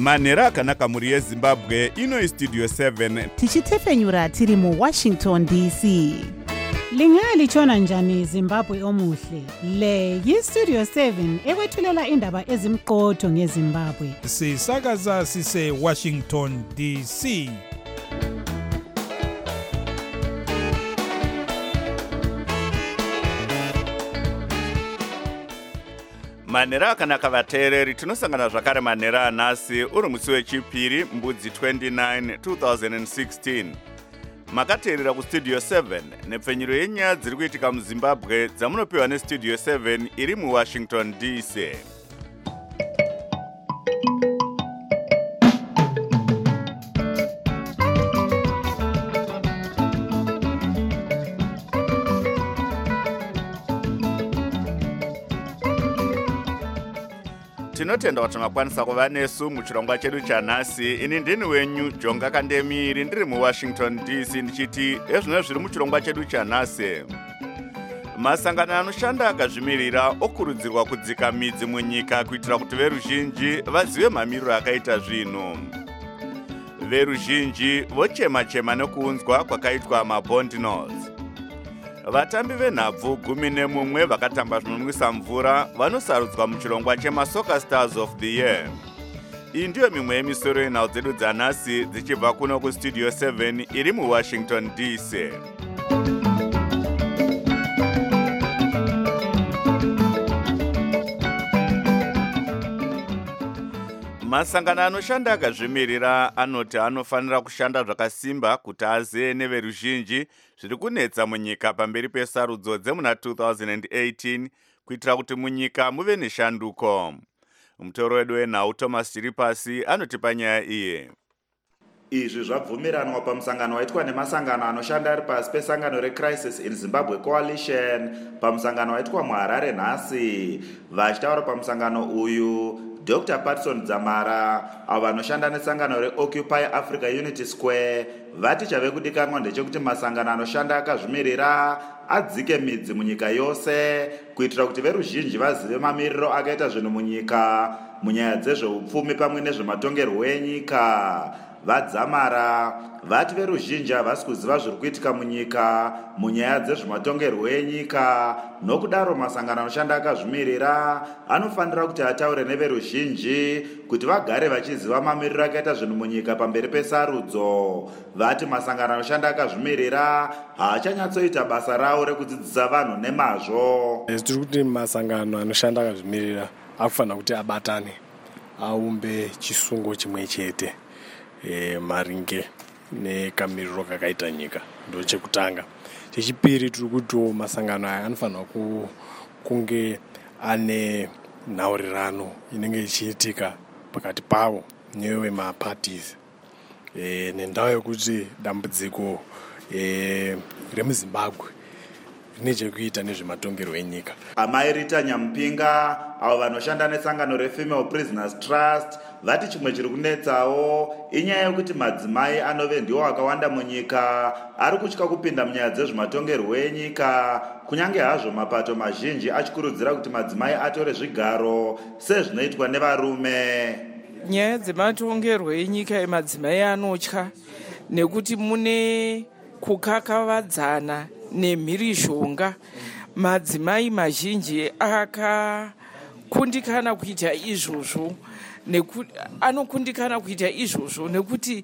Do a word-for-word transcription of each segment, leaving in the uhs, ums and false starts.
manhero akanaka mhuri yezimbabwe. Ino istudio seven tichitefenyura tiri mu Washington D C. Lingalitshona njani Zimbabwe omuhle? Le yistudio seven ekwethulela indaba ezimqotho ngeZimbabwe. Sisakaza sise Washington D C. manhero akanaka vateereri, tinosangana zvakare manhero anhasi uri musi wechipiri mbudzi twenty-nine two thousand sixteen. Makateerera kustudio seven nepfenyuro yenyaya dziri kuitika muzimbabwe dzamunopiwa nestudio seven iri muwashington D C. Tinotenda kuti makwanisa kuva nesu muchirongwa chedu chanhasi. Ini ndini wenyu Jonga Kandemiri ndiri muWashington D C ndichiti ezvino zviri muchirongwa chedu chanhasi. Masangano anoshanda akazvimirira okurudzirwa kudzika midzi munyika kuitira kuti veruzhinji vazive mamiriro akaita zvinhu. Veruzhinji vochema-chema nekuunzwa kwakaitwa mabondnos. Vatambi venhabvu gumi nemumwe vakatamba zvinonwisa mvura vanosarudzwa muchirongwa chemaSoccer Stars of the Year. Iyi ndiyo mimwe yemisoro yenhau dzedu dzanhasi dzichibva kuno kustudio seven iri muWashington D C. Masangano anoshanda akazvimirira anoti anofanira kushanda zvakasimba kuti azive neveruzhinji zviri kunetsa munyika pamberi pesarudzo dzemuna two thousand eighteen kuitira kuti munyika muve neshanduko. Mutoro wedu wenhau Thomas Chiripasi anotipa nyaya iyi. Izvi zvabvumiranwa pamusangano waitwa nemasangano anoshanda ari pasi pesangano reCrisis in Zimbabwe Coalition pamusangano waitwa muHarare nhasi. Vachitaura pamusangano uyu, Doctor Patson Dzamara avo vanoshanda nesangano reOccupy Africa Unity Square vati chave kudikanwa ndechekuti masangano anoshanda akazvimirira adzike midzi munyika yose kuitira kuti veruzhinji vazive mamiriro akaita zvinhu munyika munyaya dzezveupfumi pamwe nezvematongerwo enyika. Vadzamara vati veruzhinji havasi kuziva zviri kuitika munyika munyaya dzezvematongerwo enyika, nokudaro masangano anoshanda akazvimirira anofanira kuti ataure neveruzhinji kuti vagare vachiziva mamiriro akaita zvinhu munyika pamberi pesarudzo. Vati masangano anoshanda akazvimirira haachanyatsoita basa rawo rekudzidzisa vanhu nemazvo. Tiri kuti masangano anoshanda akazvimirira akufanira kuti abatane aumbe chisungo chimwe chete E, maringe nekamiriro kakaita nyika. Ndo chekutanga. Chechipiri tiri kuti masangano aya anofanira kunge ane nhaurirano inenge ichiitika pakati pavo newe maparties e, nendau yekuti dambudziko e, remuZimbabwe rine chekuita nezvematongerwo enyika. Amai Rita Nyamupinga avo vanoshanda nesangano reFemale Prisoners Trust vati chimwe chiri kunetsawo inyaya yekuti madzimai anove ndiwo akawanda munyika ari kutya kupinda munyaya dzezvematongerwo enyika, kunyange hazvo mapato mazhinji achikurudzira kuti madzimai atore zvigaro sezvinoitwa nevarume. Nyaya dzematongerwo enyika emadzimai anotya nekuti mune kukakavadzana nemhirizhonga. Madzimai mazhinji akakundikana kuita izvozvo nekuti anokundikana kuita izvozvo nekuti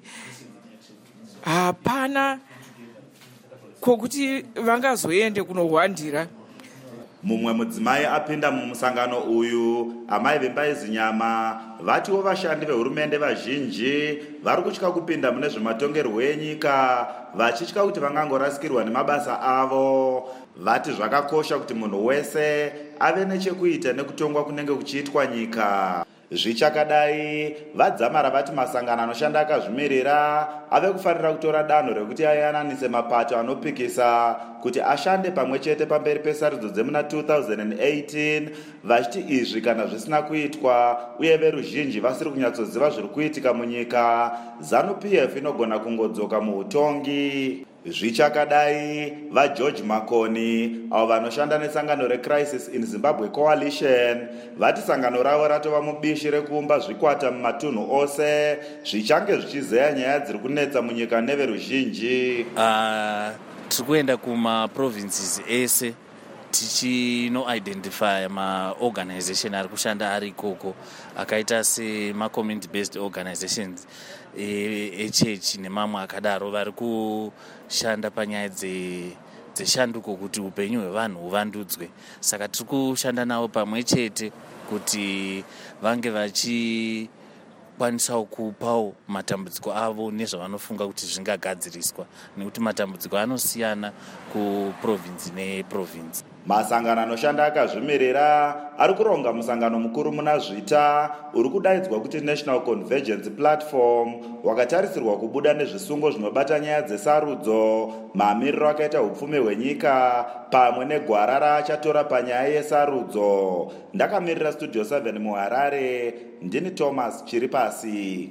hapana kwokuti vangazoende kunohwandira. Mumwe mudzimai apinda mumusangano uyu, amai Vembaizinyama, vatiwo vashandi vehurumende vazhinji vari kutya kupinda mune zvematongerwo enyika vachitya kuti vangangorasikirwa nemabasa avo. Vati zvakakosha kuti munhu wese ave nechekuita nekutongwa kunenge kuchiitwa nyika. Zvichakadai, Vadzamara vati masangano anoshanda akazvimirira ave kufanira kutora danho rekuti ayananise mapato anopikisa kuti ashande pamwe chete pamberi pesarudzo dzemuna two thousand eighteen, vachiti izvi kana zvisina kuitwa uye veruzhinji vasiri kunyatsoziva zviri kuitika munyika, ZANU-P F inogona kungodzoka muutongi. Zvichakadai, vaGeorge Makoni avo vanoshanda nesangano reCrisis in Zimbabwe Coalition vati sangano ravo ratova mubishi rekuumba zvikwata mumatunhu ose zvichange zvichizeya nyaya dziri kunetsa munyika neveruzhinji. Uh, tiri kuenda kumaprovinces ese tichinoidentifya maorganization ari kushanda ari ikoko akaita semacommunity based organizations echechi nemamwe akadaro vari kushanda panyaya dzeshanduko kuti upenyu hwevanhu huvandudzwe. Saka tiri kushanda navo pamwe chete kuti vange vachikwanisawo kupawo matambudziko avo nezvavanofunga kuti zvingagadziriswa, nekuti matambudziko anosiyana kuprovinsi neprovinsi. Masangano anoshanda akazvimirira ari kuronga musangano mukuru muna Zvita uri kudaidzwa kuti National Convergence Platform wakatarisirwa kubuda nezvisungo zvinobata nyaya dzesarudzo, mamiriro akaita upfumi hwenyika pamwe negwara raachatora panyaya yesarudzo. Ndakamirira Studio seven muHarare, ndini Thomas Chiripasi.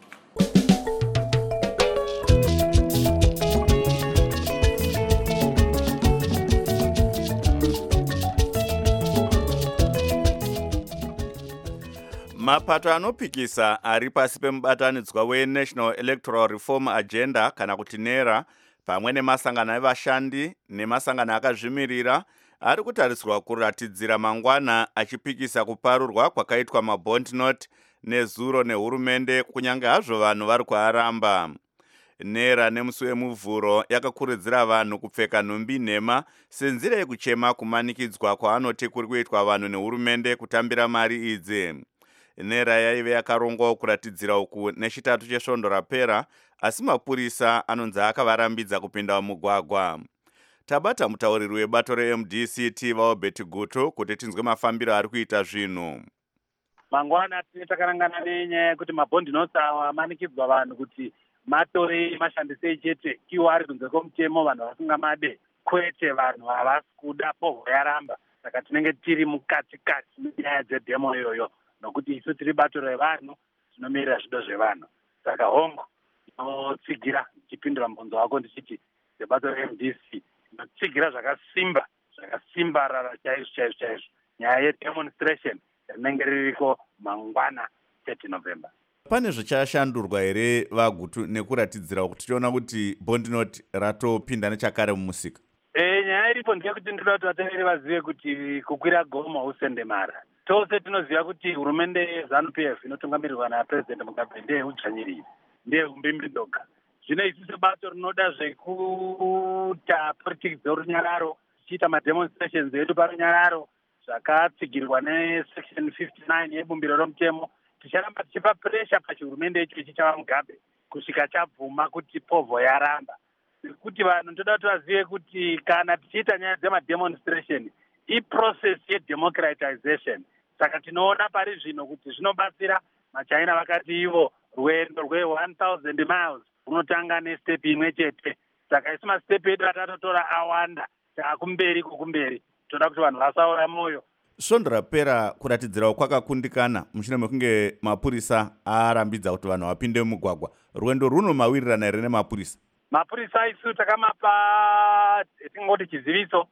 Mapato anopikisa ari pasi pemubatanidzwa weNational Electoral Reform Agenda kana kuti NERA pamwe nemasangano evashandi nemasangano akazvimirira ari kutarisirwa kuratidzira mangwana achipikisa kuparurwa kwakaitwa mabond note nezuro nehurumende kunyange hazvo vanhu vari kuaramba. NERA nemusi wemuvhuro yakakurudzira vanhu kupfeka nhumbi nhema senzira yekuchema kumanikidzwa kwaanoti kuri kuitwa vanhu nehurumende kutambira mari idzi. NERA yaive yakarongwawo kuratidzira uku nechitatu chesvondo rapera, asi mapurisa anonzi akavarambidza kupinda mumugwagwa. Tabata mutauriri webato reM D C Tivao Betiguto kuti tinzwe mafambiro ari kuita zvinhu. Mangwana tine takarangana nenyaya yekuti mabhondi notes awa amanikidzwa vanhu kuti matore mashandisei chete iwo ari kunze kwomutemo, vanhu vasinga made kwete vanhu havasi kuda povo yaramba. Saka tinenge tiri mukatikati nenyaya dzedhemo iyoyo, nokuti isu tiri bato revanhu tinomirira zvido zvevanhu. Saka hongu inotsigira chipindura mubvunzo wako ndichiti sebato reM D C inotsigira zvakasimba zvakasimbarara chaizvo chaizvo chaizvo nyaya yedemonstration rinenge ririko mangwana thirty November. Pane zvichashandurwa here vaGutu nekuratidzira kuti tiona kuti bond note ratopinda nechakare mumusika? Eh, nyaya iripo ndeyekuti ndinoda kuti vateveri vazive kuti kukwira gomo usende mara. Tose tinoziva kuti hurumende yeZANU P F inotungamirirwa naPresident Mugabe ndeyeudzvanyiriri, ndeyeumbimbidoga. Zvino isi sebato rinoda zvekuita politics dzorunyararo, tichiita mademonstrations edu parunyararo zvakatsigirwa nesection fifty-nine yebumbiro romutemo, ticharamba tichipa pressure pachihurumende icho chichava Mugabe kusvika chabvuma kuti povho yaramba. Kuti vanhu ndoda kuti vazive kuti kana tichiita nyaya dzemademonstration iprocess yedemocratization. Saka tinoona pari zvino kuti zvinobatsira. Machina vakati ivo rwendo rwe one thousand miles runotanga nestep imwe chete. Saka isi mastep edu atatotora awanda taakumberi kukumberi. Toda kuti vanhu vasaora moyo. Svondo rapera kuratidzirawo kwakakundikana mushure mekunge mapurisa arambidza kuti vanhu vapinde mumugwagwa. Rwendo runo mawirirana here nemapurisa? Mapurisa isu takamapa tingoti chiziviso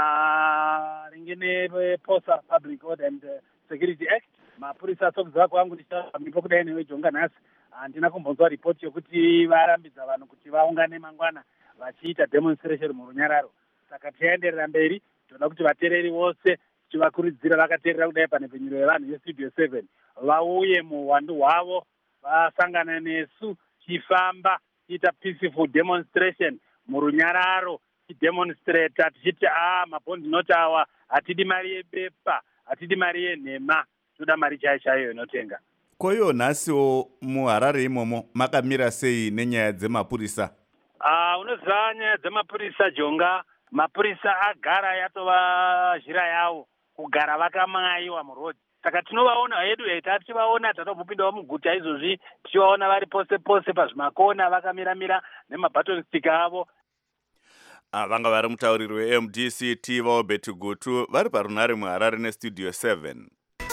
na ringine Posa Public Order and Security Act. Mapurisa sokuzwa kwangu ndichambipo kudai newejonga nhasi handina kumbonzwa ripoti yokuti varambidza vanhu kuti vaungane mangwana vachiita demonstration murunyararo. Saka tienderera mberi, toda kuti vatereri vose tivakurudzira vakaterera kudai pane penyuro yevanhu yeStudio seven vauye muhwandu hwavo vasangana nesu chifamba tiita peaceful demonstration murunyararo, tidemonstrata tichiti ah mabhondi note awa hatidi mari yebepa, hatidi mari yenhema, toda mari chaiyo chaiyo inotenga. Koyo nhasiwo muHarare imomo makamira sei nenyaya dzemapurisa? Ah, unoziva nyaya dzemapurisa Jonga, mapurisa agara yatova zhira yavo kugara vakamaiwa murodhi. Saka tinovaona hedu heita tivaona tatobupindawo muguta izvozvi tichivaona vari pose pose pazvimakona vakamira-mira nemabaton stick avo. Vanga vari mutauriri weM D C Tivao Betiguto vari parunhare muHarare neStudio seven.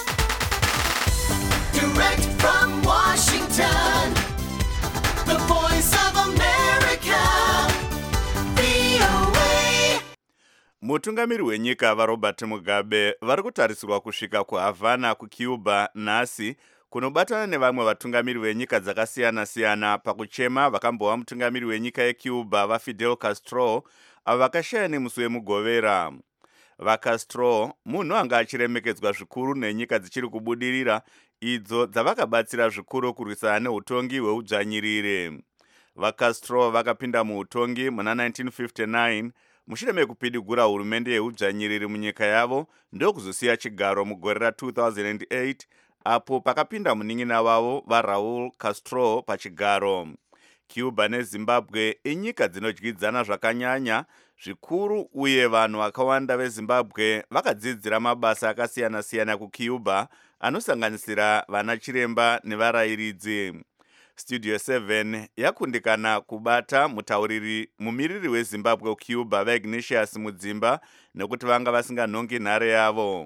Direct from Washington, the voice of America, Mutungamiri wenyika vaRobert Mugabe vari kutarisirwa kusvika kuHavana kuCuba nhasi kunobatana nevamwe vatungamiri venyika dzakasiyana-siyana pakuchema vakambova mutungamiri wenyika yeCuba vaFidel Castro avo vakashaya nemusi wemugovera. VaCastro munhu anga achiremekedzwa zvikuru nenyika dzichiri kubudirira idzo dzavakabatsira zvikuru kurwisana neutongi hweudzvanyirire. VaCastro vakapinda muutongi muna nineteen fifty-nine mushure mekupidigura hurumende yeudzvanyiriri munyika yavo ndokuzosiya chigaro mugore ra two thousand eight apo pakapinda munin'ina wavo vaRaul Castro pachigaro. Cuba neZimbabwe inyika dzinodyidzana zvakanyanya zvikuru uye vanhu vakawanda veZimbabwe vakadzidzira mabasa akasiyana-siyana kuCuba anosanganisira vana chiremba nevarayiridzi. Studio seven yakundikana kubata mutauriri mumiriri weZimbabwe Cuba vaIgnatius Mudzimba nekuti vanga vasinganhongi nhare yavo.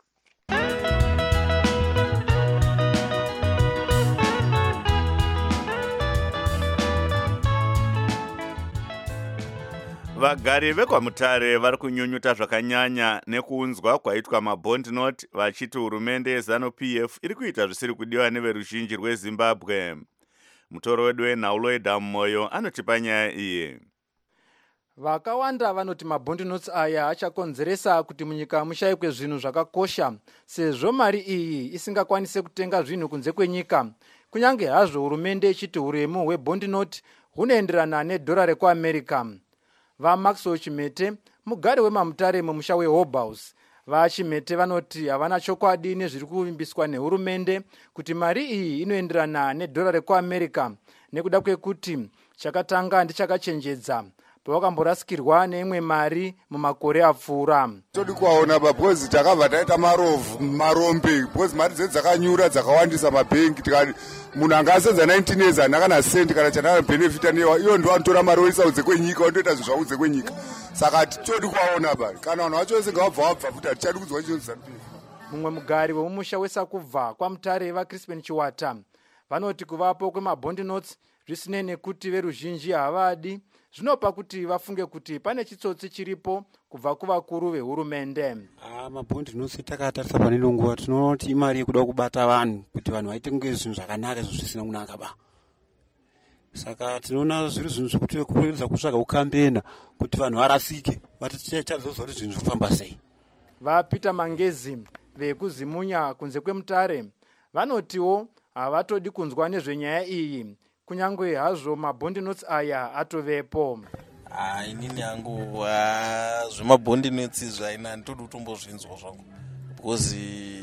Vagari vekwaMutare vari kunyunyuta zvakanyanya nekuunzwa kwaitwa mabond note vachiti hurumende yeZanu-P F iri kuita zvisiri kudiwa neveruzhinji rweZimbabwe. Mutoro wedu wenhaulo weDammoyo anotipa nyaya iyi. Vakawanda vanoti mabond notes aya achakonzeresa kuti munyika mushayikwe zvinhu zvakakosha sezvo mari iyi isingakwanise kutenga zvinhu kunze kwenyika. Kunyange hazvo hurumende ichiti huremu hwebond note hunoenderana nedhora rekuAmerica. VaMaxwell Chimete, mugari wemaMutare mumusha weHope House, vaChimete vanoti havana chokwadi nezviri kuvimbiswa nehurumende kuti mari iyi inoenderana nedhora rekuAmerica nekuda kwekuti chakatanga ndichakachenjedza pavakamborasikirwa neimwe mari mumakore apfuura. Todi kuwaona babhozi takabva taita marovhu marombe bhozi mari dzedu dzakanyura dzakawandisa mabhengi tikati munhu angasenza nineteen years hana kana sendi kana chanana benefita newa iyo ndo anotora mari oisa udze kwenyika ondoita zvinhu zvaudze kwenyika. Saka todi kuwaona bari kana vanhu vacho vese ngavabva vabva futi hatichadi kudzwa chinhu zanu. Mumwe mugari wemumusha wesakubva kwaMutare vaCrispin Chiwata vanoti kuvapo kwemabond notes zvisinei nekuti veruzhinji havadi zvinopa kuti vafunge kuti pane chitsotsi chiripo kubva kuvakuru vehurumende. Ah, mabond notes takatarisa pane nguva tinoona kuti imari yekuda kubata vanhu kuti vanhu vaite kunge zvinhu zvakanaka zvisina kunaka ba. Saka tinoona zviri zvinhu zvekuti kuedza kutsvaga ukambena kuti vanhu varasike vatichazozwa kuti zvinhu zvifamba sei. VaPeter Mangezi vekuzimunya kunze kweMutare vanotiwo havatodi kunzwa nezvenyaya iyi kunyange hazvo mabond notes aya atovepo. Ah, inini yangu zvemabond notes zvaina nditodi kutombozvinzwa zvangu because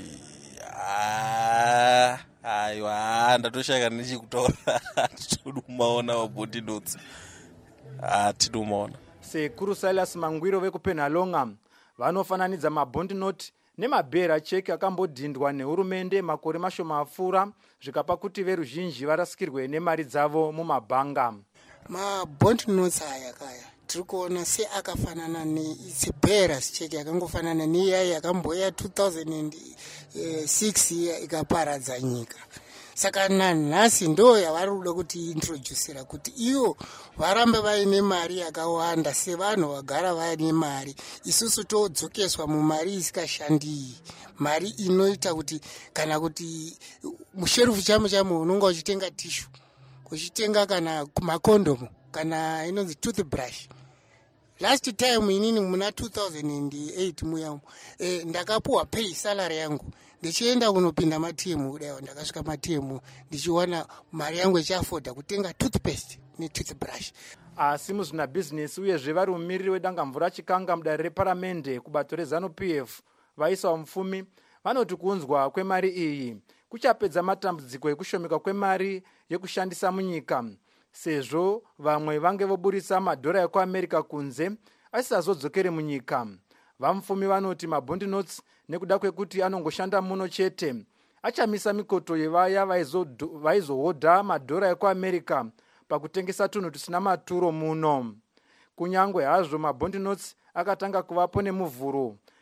ah aiwa ndatoshaka nechikutaura todi kumaona mabond notes hatidi kumaona. Sekuru Silas Mangwiro vekuPenhalonga vanofananidza mabond note nemabhera cheki akambodhindwa nehurumende makore mashoma apfuura zvikapa kuti veruzhinji varasikirwe nemari dzavo mumabhanga. Mabond notes aya kaya tiri kuona se akafanana neitsebhera cheki yakangofanana neiya yakamboya two thousand six ikaparadza nyika. Saka nanhasi ndo yavari kuda kuti introducera kuti ivo varambe vaine mari yakawanda sevanhu vagara vaine mari isusu todzokeswa mumari isikashandi, mari inoita kuti kana kuti musherufu chamo chamo unonga uchitenga tishu uchitenga kana makondomu kana inonzi toothbrush. Last time inini muna two thousand eight muya eh, ndakapuwa pay salary yangu ndichienda kunopinda matimu kudai ndakasvika matimu ndichiwana mari yangu ichiafoda kutenga toothpaste netoothbrush. Asi muzvina business uyezve vari mumiriri wedanga mvura chikanga mudare reparamende kubato reZanu-P F vaisa mufumi vanoti kuunzwa kwemari iyi kuchapedza matambudziko ekushomeka kwemari yekushandisa munyika sezvo vamwe vange voburisa madhora ekuAmerica kunze asisazodzokere munyika. Vamufumi vanoti mabond notes nekuda kwekuti anongoshanda muno chete achamisa mikoto yevaya vaizohodha madhora ekuAmerica pakutengesa tunhu tusina maturo muno. Kunyangwe hazvo mabond notes akatanga kuvapo nemuvhuro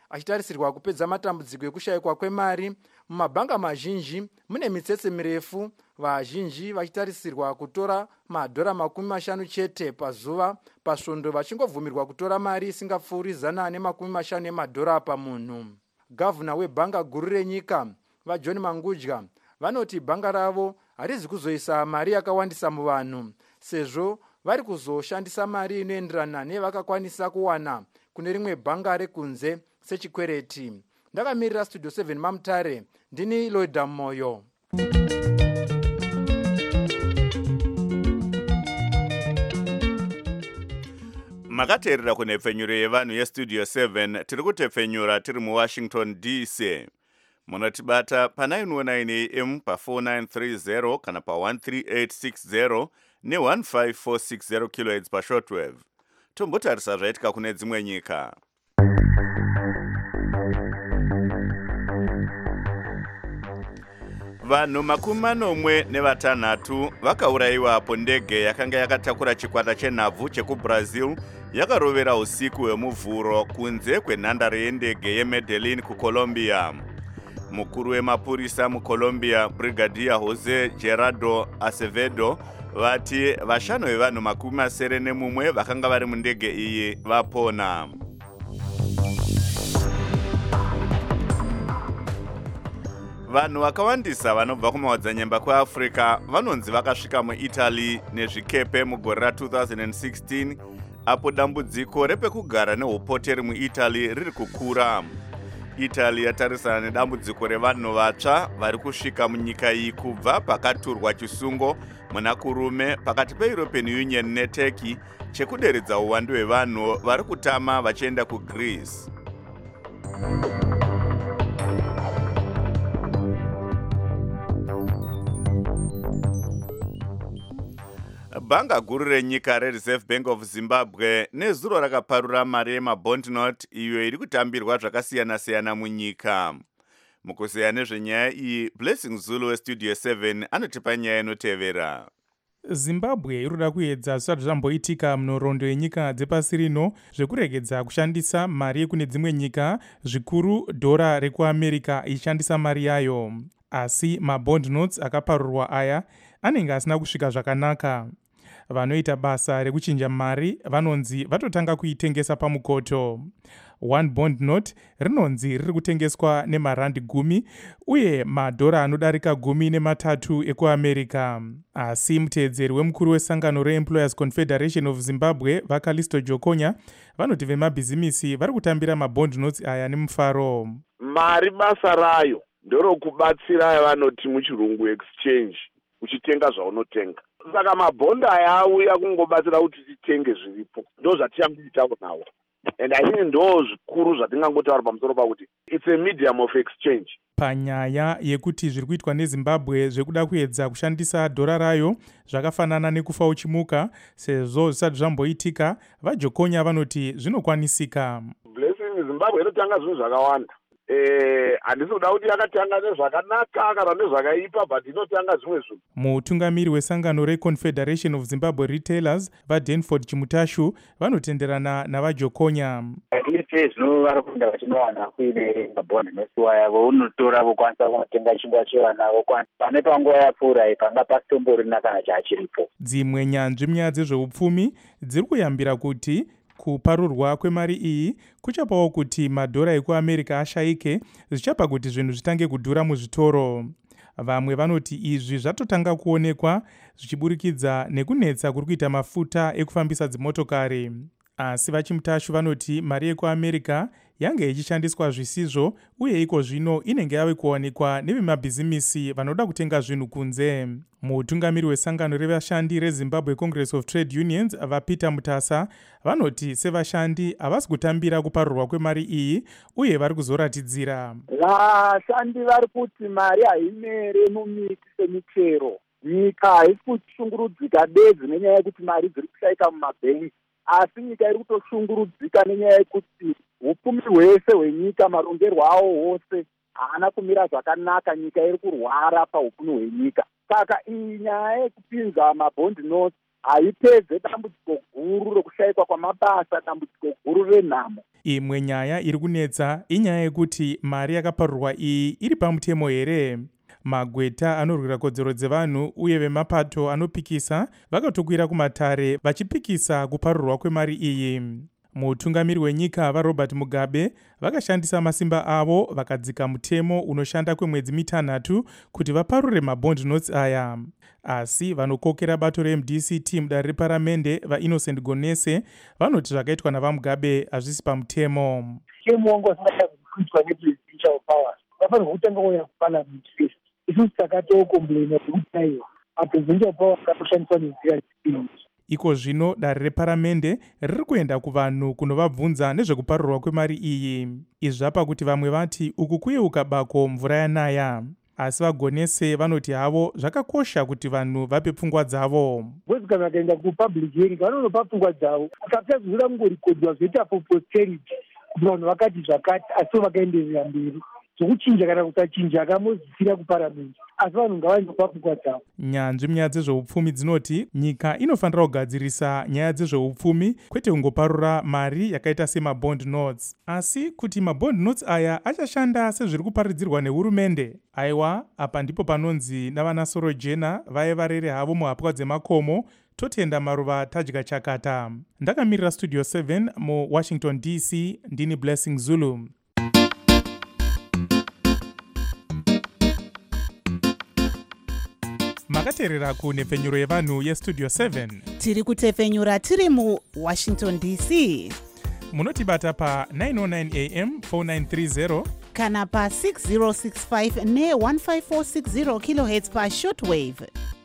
achitarisirwa kupedza matambudziko ekushayikwa kwemari. Mumabhanga mazhinji mune mitsetse mirefu, vazhinji vachitarisirwa kutora madhora makumi mashanu chete pazuva, pasvondo vachingobvumirwa kutora mari isingapfuuri zana nemakumi mashanu emadhora pamunhu. Gavhuna webhanga guru renyika vaJohn Mangudya vanoti bhanga ravo harizi kuzoisa mari yakawandisa muvanhu, sezvo vari kuzoshandisa mari inoenderana nevakakwanisa kuwana kune rimwe bhanga rekunze sechikwereti. Ndakamirira Studio seven Mamutare, ndini Loida Moyo. Makateerera kunhepfenyuro yevanhu yestudio seven tiri kutepfenyura tiri muWashington D C. Munotibata pa nine one nine A M pa four nine three zero kana pa one three eight six zero ne one five four six zero kilohertz pa shortwave. Tombotarisa zvaitika kune dzimwe nyika. Vanhu makumi manomwe nevatanhatu vakaurayiwa po ndege yakanga yakatakura chikwata chenhabvu chekuBrazil yakarovera usiku hwemuvhuro kunze kwenhandare yendege yeMedellin kuColombia. Mukuru wemapurisa muColombia, Brigadier Jose Gerardo Acevedo, vati vashanu vevanhu makumi masere nemumwe vakanga vari mundege iyi vapona. Vanhu vakawandisa vanobva kumaodzanyemba kweAfrica vanonzi vakasvika muItaly nezvikepe mugore ra two thousand sixteen, apo dambudziko repekugara nehupoteri muItaly riri kukura. Italy yatarisana nedambudziko revanhu vatsva vari kusvika munyika iyi kubva pakaturwa chisungo muna kurume pakati peEuropean Union neTurkey chekuderedza uwandu hwevanhu vari kutama vachienda kuGreece. Bhanga guru renyika reReserve Bank of Zimbabwe nezuro rakaparura mari yemabond note iyo iri kutambirwa zvakasiyana-siyana munyika. Mukuseya nezvenyaya iyi, Blessing Zulu weStudio seven anotipa nyaya inotevera. Zimbabwe iroda kuedza zvisati zvamboitika munhoroondo yenyika dzepasi rino zvekuregedza kushandisa mari yekune dzimwe nyika, zvikuru dhora rekuAmerica ichishandisa mari yayo. Asi mabond notes akaparurwa aya anenge asina kusvika zvakanaka. Vanoita basa rekuchinja mari vanonzi vatotanga kuitengesa pamukoto. One bond note rinonzi riri kutengeswa nemarandi gumi uye madhora anodarika gumi nematatu ekuAmerica. Asi muteedzeri wemukuru wesangano reEmployers Confederation of Zimbabwe vaKalisto Jokonya vanoti vemabhizimisi vari kutambira mabond notes aya nemufaro. Mari basa rayo ndorokubatsira vanoti muchirungu exchange uchitenga zvaunotenga. Saka mabhondi aya auya kungobatsira kuti titenge zviripo. Ndo zvatichakuitawo nawo. And I think ndo zvikuru zvatingangotaura pamusoro pakuti it's a medium of exchange. Panyaya yekuti zviri kuitwa neZimbabwe zvekuda kuedza kushandisa dhora rayo zvakafanana nekufa uchimuka sezvo zvisati zvamboitika, vaJokonya vanoti zvinokwanisika. Blessing Zimbabwe inotanga zvinhu zvakawanda. Eh, handisi kuda kuti yakatanga nezvakanaka kana nezvakaipa, but inotanga zvimwe zvinhu. Mutungamiri wesangano reConfederation of Zimbabwe Retailers vaDenford Chimutashu vanotenderana navaJokonya. Ise zvino vari kuenda vachinowana kuine mabhondi notsiwa yavo unotora vokwanisa kunotenga chingwa chevana vokwanisa pane panguva yapfuura panga pasitomborina kana chachiripo. Dzimwe nyanzvi munyaya dzezveupfumi dziri kuyambira kuti kuparurwa kwemari iyi kuchapawo kuti madhora ekuAmerica ashayike, zvichapa kuti zvinhu zvitange kudhura muzvitoro. Vamwe vanoti izvi zvatotanga kuonekwa zvichiburikidza nekunetsa kuri kuita mafuta ekufambisa dzimotokari. Asi vaChimutashu vanoti mari yekuAmerica yange ichishandiswa zvisizvo uye iko zvino inenge yave kuwanikwa nevemabhizimisi vanoda kutenga zvinhu kunze. Mutungamiri wesangano revashandi reZimbabwe Congress of Trade Unions vaPeter Mutasa vanoti sevashandi havasi kutambira kuparurwa kwemari iyi uye vari kuzoratidzira. Vashandi vari kuti mari haimere mumiti semichero. Nyika haisi kushungurudzika bedzi nenyaya yekuti mari dziri kushayika mumabhengi, asi nyika iri kutoshungurudzika nenyaya yekuti upfumi hwese hwenyika, marongerwo awo hwose haana kumira zvakanaka. Nyika iri kurwara paupfumi hwenyika. Saka iyi nyaya yekupinza mabondi notes haipedze dambudziko guru rekushayikwa kwamabasa, dambudziko guru renhamo. imwe nyaya iri kunetsa inyaya yekuti mari yakaparurwa iyi iri pamutemo here. Magweta anorwira kodzero dzevanhu uye vemapato anopikisa vakatokwira kumatare vachipikisa kuparurwa kwemari iyi. Mutungamiri wenyika vaRobert Mugabe vakashandisa masimba avo vakadzika mutemo unoshanda kwemwedzi mitanhatu kuti vaparure mabond notes aya. Asi vanokokera bato reM D C T mudare reparamende vaInnocent Gonese vanoti zvakaitwa navaMugabe hazvisi pamutemo. Chemuongo kuitwa nepresidential powers vafanirwa kutanga kuuya kuparliament first. Isusu takatokomplaina kuti aiwa mapresidential powers anoshandiswa nenzira dzipingi. Iko zvino dare reparamende riri kuenda kuvanhu kunovabvunza nezvekuparurwa kwemari iyi. Izvi zvapa kuti vamwe vati uku kuyeuka bako mvura yanaya. Asi vaGonese vanoti havo zvakakosha kuti vanhu vape pfungwa dzavo. Bwezi kana vakaenda kupublic hearing vanonopa pfungwa dzavo akapedzura kungorikodwa zvoita for posterity kuti vanhu vakati zvakati asi vakaenderera mberi. Zvokuchinja kana kusachinja akamozisira kuparamende asi vanhu ngavaendopa pfungwa dzavo. Nyanzvi munyaya dzezveupfumi dzinoti nyika inofanira kugadzirisa nyaya dzezveupfumi kwete kungoparura mari yakaita semabond notes. Asi kuti mabond notes aya achashanda sezviri kuparidzirwa nehurumende, aiwa apa ndipo panonzi navana Sorojena vaive varere havo muhapwa dzemakomo totenda maruva tadya chakata. Ndakamirira Studio seven muWashington D C ndini Blessing Zulu. Makateerera kunhepfenyuro yevanhu yeStudio seven. Tiri kutefenyura tiri muWashington D C. Munotibata pa nine oh nine A M four nine three zero kana pa six zero six five ne one five four six zero kilohertz pa shortwave.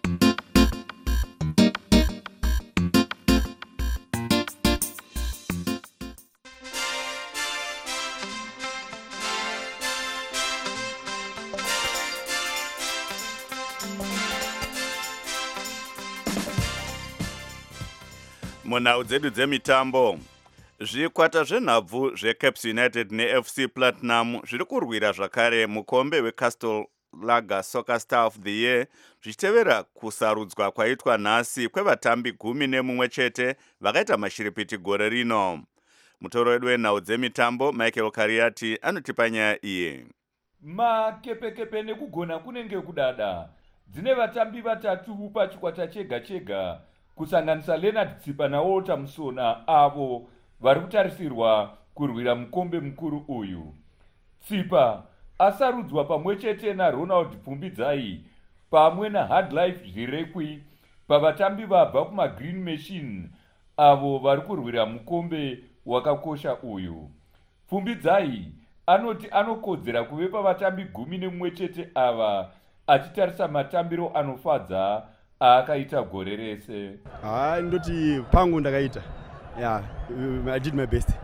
Munhau dzedu dzemitambo, zvikwata zvenhabvu zveCaps United neF C Platinum zviri kurwira zvakare mukombe weCastle Lager Soccer Star of the Year zvichitevera kusarudzwa kwaitwa nhasi kwevatambi gumi nemumwe chete vakaita mashiripiti gore rino. Mutoro wedu wenhau dzemitambo Michael Kariati anotipa nyaya iyi. Makepekepe nekugona kunenge kudada dzine vatambi vatatu pachikwata chega chega kusanganisa Leonard Tsipa naWalter Musona avo vari kutarisirwa kurwira mukombe mukuru uyu. Tsipa asarudzwa pamwe chete naRonald Pfumbidzai pamwe naHard Life Zvirekwi pavatambi vabva kumaGreen Machine avo vari kurwira mukombe wakakosha uyu. Pfumbidzai anoti anokodzera kuve pavatambi gumi nemumwe chete ava achitarisa matambiro anofadza akaita gore rese. Ah, ndoti pangu ndakaita. Yeah, I did my best.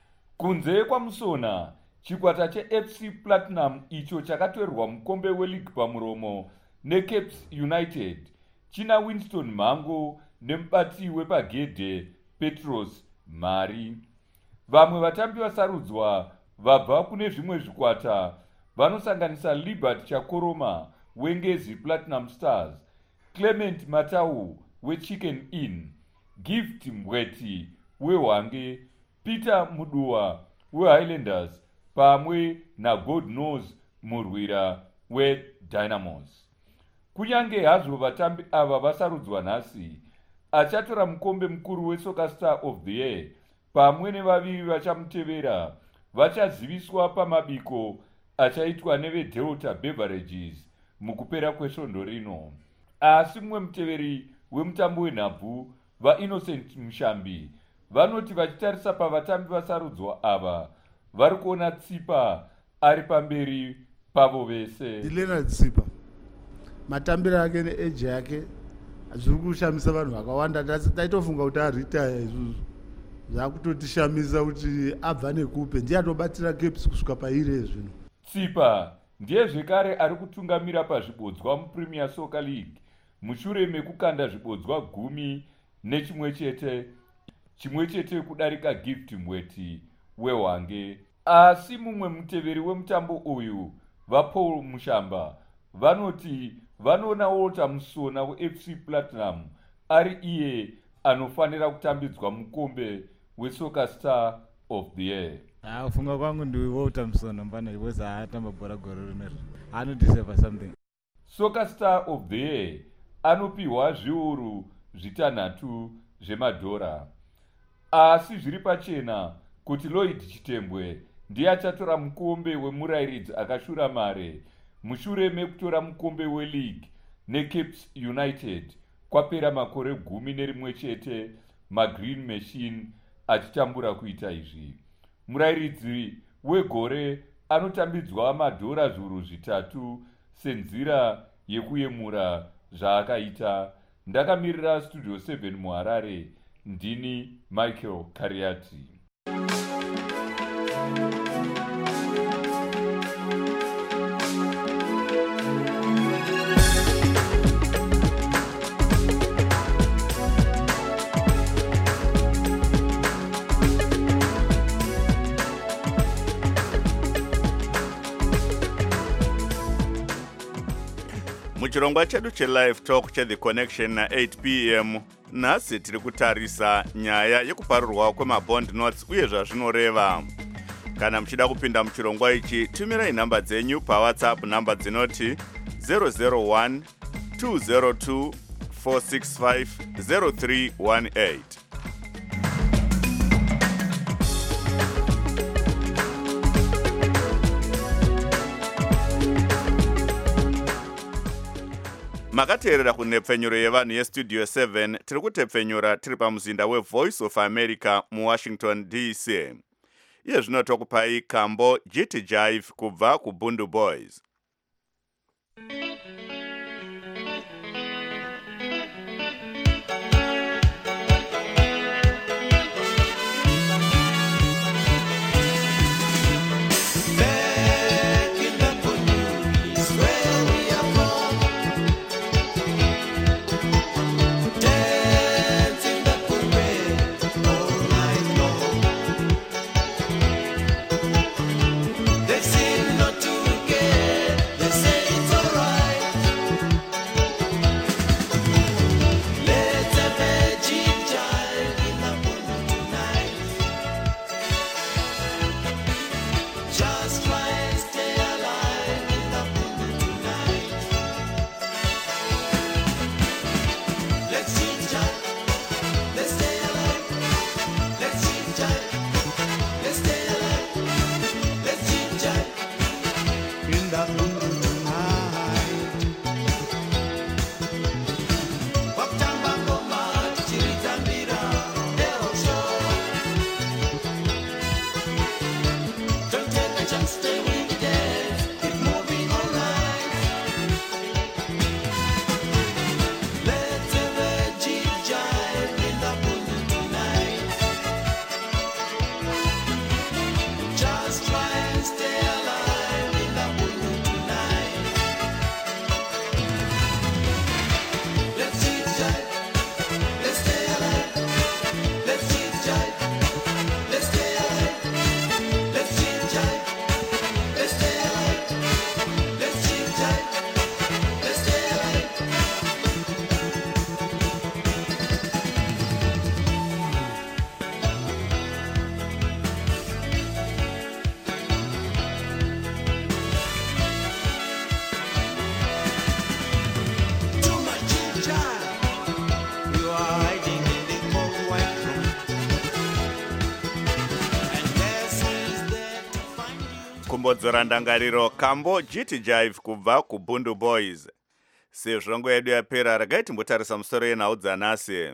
Kunze kwa Musona, chikwata cheF C Platinum icho chakatorerwa mukombe weLeague pamuromo neCaps United china Winston Mhango nemubati wepagedhe Petros Mari. Vamwe vatambi vasarudzwa vabva kune zvimwe zvikwata vanosanganisa Libert Chakoroma weNgezi Platinum Stars, Clement Matau weChicken Inn, Gift Mbweti weHwange, Peter Muduwa weHighlanders pamwe naGod Knows murwira weDynamos. Kunyange hazvo vatambi ava vasarudzwa nhasi, achatora mukombe mukuru weSoccer Star of the Year pamwe nevaviri vachamutevera vachaziviswa pamabiko achaitwa neveDelta Beverages mukupera kwesvondo rino. Asi mumwe muteveri wemutambo wenhabvu vaInnocent Mushambi vanoti vachitarisa pavatambi vasarudzwa ava vari kuona Tsipa ari pamberi pavo vese. Leonard Tsipa matambiro ake neeji yake zviri kushamisa vanhu vakawanda. Taitofunga kuti aritaya izvozvo zvakutotishamisa kuti abva nekupe ndiye atobatsira Caps kusvika paire zvino. Tsipa ndiye zvekare ari kutungamira pazvibodzwa muPremier Soccer League mushure mekukanda zvibodzwa gumi nechimwe chete chimwe chete kudarika Gift Mbweti weHwange. Asi mumwe muteveri wemutambo uyu vaPaul Mushamba vanoti vanoona Walter Musona weF C Platinum ari iye anofanira kutambidzwa mukombe weSoccer Star of the Year. Ah, kufunga kwangu ndi Walter Msono mbana because atamba bhora gore rineri. Anodeserve something. Soccer Star of the Year anopiwa zviuru zvitanhatu zvemadhora. Asi zviri pachena kuti Lloyd Chitembwe ndiye achatora mukombe wemurairidzi akashura mare mushure mekutora mukombe weLeague neCapes United kwapera makore gumi nerimwe chete maGreen Machine achitambura kuita izvi. Murairidzi wegore anotambidzwa madhora zviuru zvitatu senzira yekuyemura zvaakaita. Ndakamirira Studio seven muHarare, ndini Michael Kariati. Muchirongwa chedu che-live talk che-The Connection na eight p m nhasi tiri kutarisa nyaya yekuparurwa kwemabond notes uye zvazvinoreva. Kana muchida kupinda muchirongwa ichi, tumirai nhamba dzenyu paWhatsApp, nhamba dzinoti zero zero one two zero two four six five zero three one eight. Makateerera kunepfenyuro yevanhu yestudio seven, tiri kutepfenyura tiri pamuzinda weVoice of America muWashington D C. Iye zvino tokupai kambo G T Jive kubva kuBundu Boys. Kumbodzora ndangariro kambo G T Jive kubva kuBundu Boys. Sezvongo yedu yapera, regai timbotarisa musoro yenhau dzanhasi.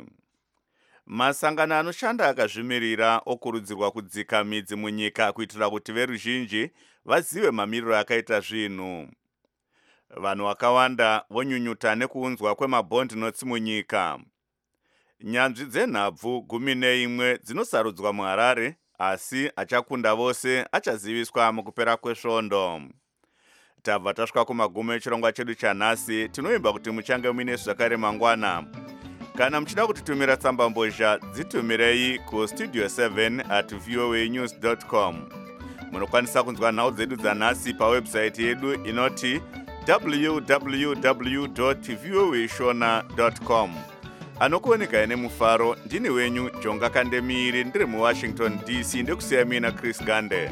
Masangano anoshanda akazvimirira okurudzirwa kudzika midzi munyika kuitira kuti veruzhinji vazive mamiriro akaita zvinhu. Vanhu vakawanda vonyunyuta nekuunzwa kwemabond notes munyika. Nyanzvi dzenhabvu gumi neimwe dzinosarudzwa muHarare, asi achakunda vose achaziviswa mukupera kwesvondo. Tabva tasvika kumagumo echirongwa chedu chanhasi. Tinoimba kuti muchange muine zvakare mangwana. Kana muchida kutitumira tsamba mbozha, dzitumirei ku studio seven at voanews dot com. Munokwanisa kunzwa nhau dzedu dzanhasi pawebsite yedu inoti w w w dot voashona dot com. anokuoneka ine mufaro ndini wenyu Jonga Kandemiri ndiri muWashington D C ndekusiya mina Chris Gande.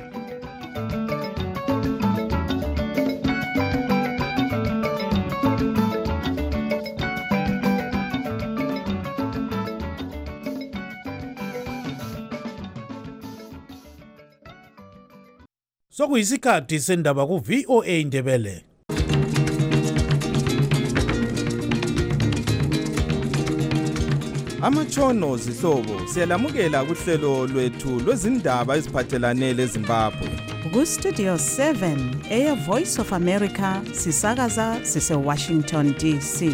Sokuyisikhathi sendaba ku V O A Ndebele. Amatshono zihlobo siyalamukela kuhlelo lwethu lwezindaba eziphathelane leZimbabwe. Ku Studio seven, Air Voice of America, sisakaza sise Washington D C.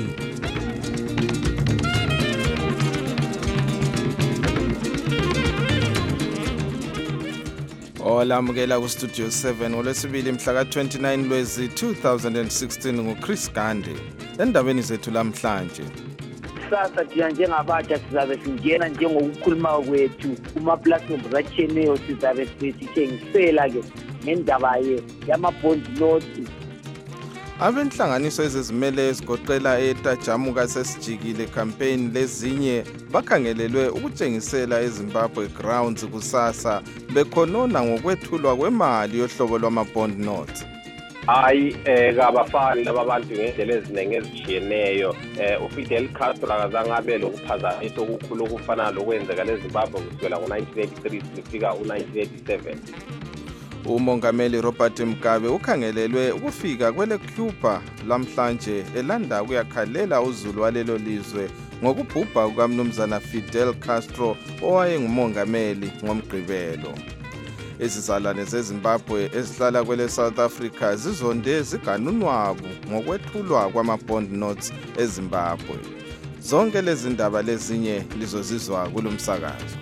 Olamukela ku Studio seven olwesibili mhla ka twenty-nine lwezi two thousand sixteen nguChris Gande. Endabeni zethu lamhlanje. Sasa thina njengabatsha sizabe singena njengokukhuluma kwethu kuma-platforms atshiyeneyo sizabe sithengisela ke ngendaba ye yama-bond notes. Abenhlanganiso ezizimele ezigoqela etajamuka sesijikile campaign lezinye bakhangelelwe ukutshengisela eZimbabwe grounds kusasa bekhonona ngokwethulwa kwemali yohlobo lwama-bond notes. Hayi eh kabafani laba bantu ngendlela eziningi ezitshiyeneyo eh uFidel Castro akazange abe lokuphazamisa okukhulu okufana lokwenzeka leZimbabwe kusukela ngo nineteen eighty-three kufika u nineteen eighty-seven. Umongameli Robert Mugabe ukhangelelwe ukufika kwele Cuba lamhlanje elanda kuyakhalela uzulu walelo lizwe ngokubhubha kukaMnumzana Fidel Castro owayengumongameli ngomgqibelo. Izizalwane zeZimbabwe ezihlala kwele South Africa zizonde ziganunwabu ngokwethulwa kwama-bond notes eZimbabwe. Zonke lezi ndaba lezinye lizozizwa kulomsakazo.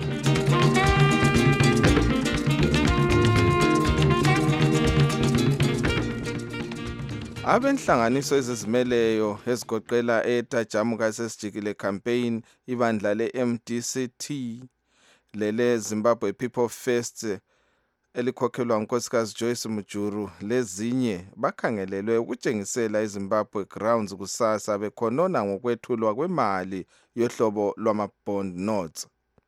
Abenhlanganiso ezizimeleyo ezigoqela etajamuka sesijikile campaign ibandla le-M D C T lele Zimbabwe People First elikhokhelwa ngunkosikazi Joyce Mujuru lezinye bakhangelelwe ukutshengisela eZimbabwe grounds kusasa bekhonona ngokwethulwa kwemali yohlobo lwama-bond notes.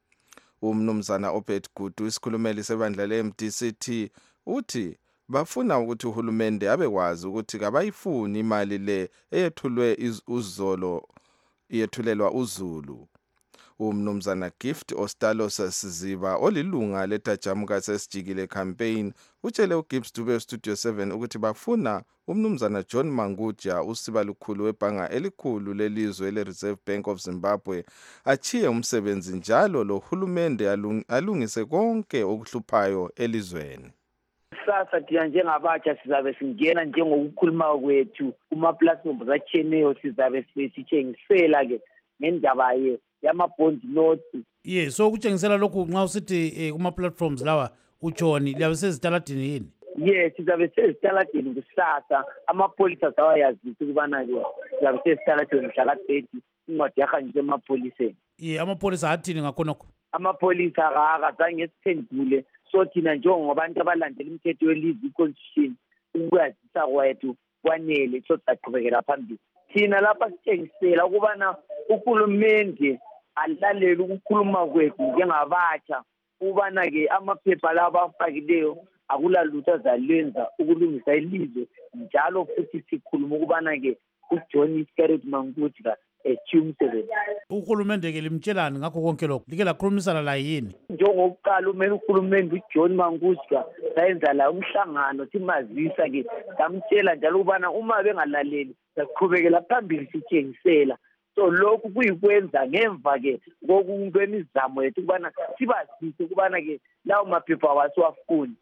Umnumzana Obed Gudu isikhulumeli sebandla le-M D C T uthi bafuna ukuthi uhulumende abekwazi ukuthi kabayifuni imali le eyethulwe uzolo yethulelwa uzulu. Umnumzana Gift Ostalos Siziba olilunga letajamuka sesijikile campaign utshele uGibbs Dube Studio seven ukuthi bafuna umnumzana John Manguja usiba lukhulu webhanga elikhulu lelizwe le-Reserve Bank of Zimbabwe achiye umsebenzi njalo lo hulumende alungise konke okuhluphayo elizweni. Sasa thina njengabatsha sizabe singena njengokukhuluma kwethu kuma-platforms atshiyeneyo sizabe sithengisela ke ngendaba ye yama-bond notes. Ye so ukutshengisela lokhu nxa usithi kuma-platforms lawa utshoni liyabe sezitaladini yini? Ye sizabe sezitaladini kusasa amapholisa zawayazisa ukubana-ke sizabe sezitaladini mhla ka-thirty incwadi yahanjiswa emapholiseni. Ye amapholisa athini ngakhonokho? Amapholisa akazange siphendule so thina njengobantu abalandela imithetho yelizwe i-constitution ukuyazisa kwethu kwanele so saqhubekela phambili. Thina lapha sithengisela ukubana uhulumende alalela ukukhuluma kwethu njengabatsha ukubana-ke amaphepha la abafakileyo akulalutho azalenza ukulungisa ilizwe njalo futhi sikhuluma ukubana-ke uJohn Iscariot Manguja echiye umsebenzi. Uhulumende-ke limtshelani ngakho konke lokho like lakhulumisana la yini? Njengokuqala umele uhulumende uJohn Manguja sayenza la umhlangano simazisa-ke samtshela njalo ukubana uma bengalaleli saqhubekela phambili sithengisela. So lokhu kuyikwenza ngemva-ke kwemizamo yethu ukubana sibazise ukubana-ke lawo maphepha awasiwafuni.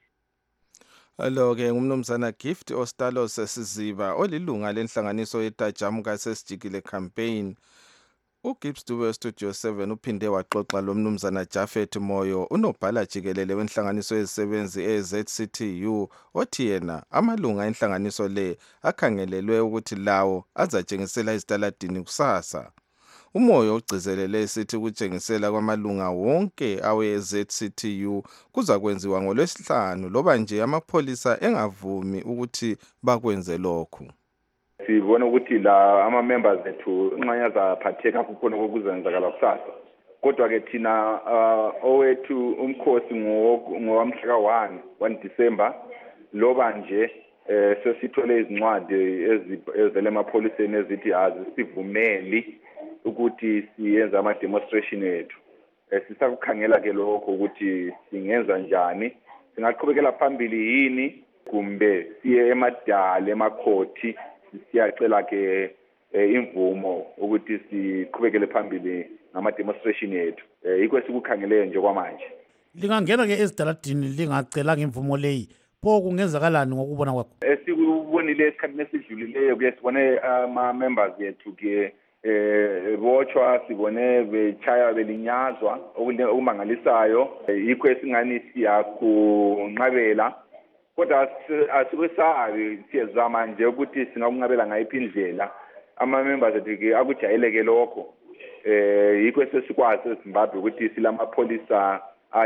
Alo-ke ngumnumzana Gift Ostalos Siziba olilunga lenhlanganiso yetajamuka sesijikile campaign. uGibbs Dube Studio seven uphinde waxoxa lo mnumzana Jafet Moyo unobhala jikelele wenhlanganiso yezisebenzi e-Z C T U othi yena amalunga enhlanganiso le akhangelelwe ukuthi lawo azatshengisela izitaladini kusasa. Umoyo ugcizelele sithi ukutshengisela kwamalunga wonke awe-Z C T U kuza kwenziwa ngolwesihlanu loba nje amapholisa engavumi ukuthi bakwenze lokhu. sibona ukuthi la ama-members ethu nxanye azaphatheka kukhona kokuzenzakala kusasa. Kodwa-ke thina uh, owethu umkhosi ngowamhla ka-one one December loba nje eh sesithole izincwadi ezivela emapholiseni ezithi azisivumeli ukuthi siyenze ama-demonstration ethu. Sisakukhangela ke lokho ukuthi singenza njani, singaqhubekela phambili yini kumbe siye emadala emakhoti siyacela ke imvumo ukuthi siqhubekele phambili ngama-demonstration ethu. Yikho sikukhangeleyo nje kwamanje. Lingangena ke ezidaladini lingacela ngemvumo leyi, pho kungenzakalani ngokubona kwakho? Esikubonile esikhathini esidlulileyo ke sibone ama-members ethu ke eh botshwa, sibone bechaya belinyazwa okumangalisayo. Yikho esingani siyakunqabela, kodwa asikusabi, siyezama nje ukuthi singakunqabela ngayiphi indlela. Ama-members ethu ke akujayeleke lokho. Eh yikho sesikwazi eZimbabwe ukuthi silamapholisa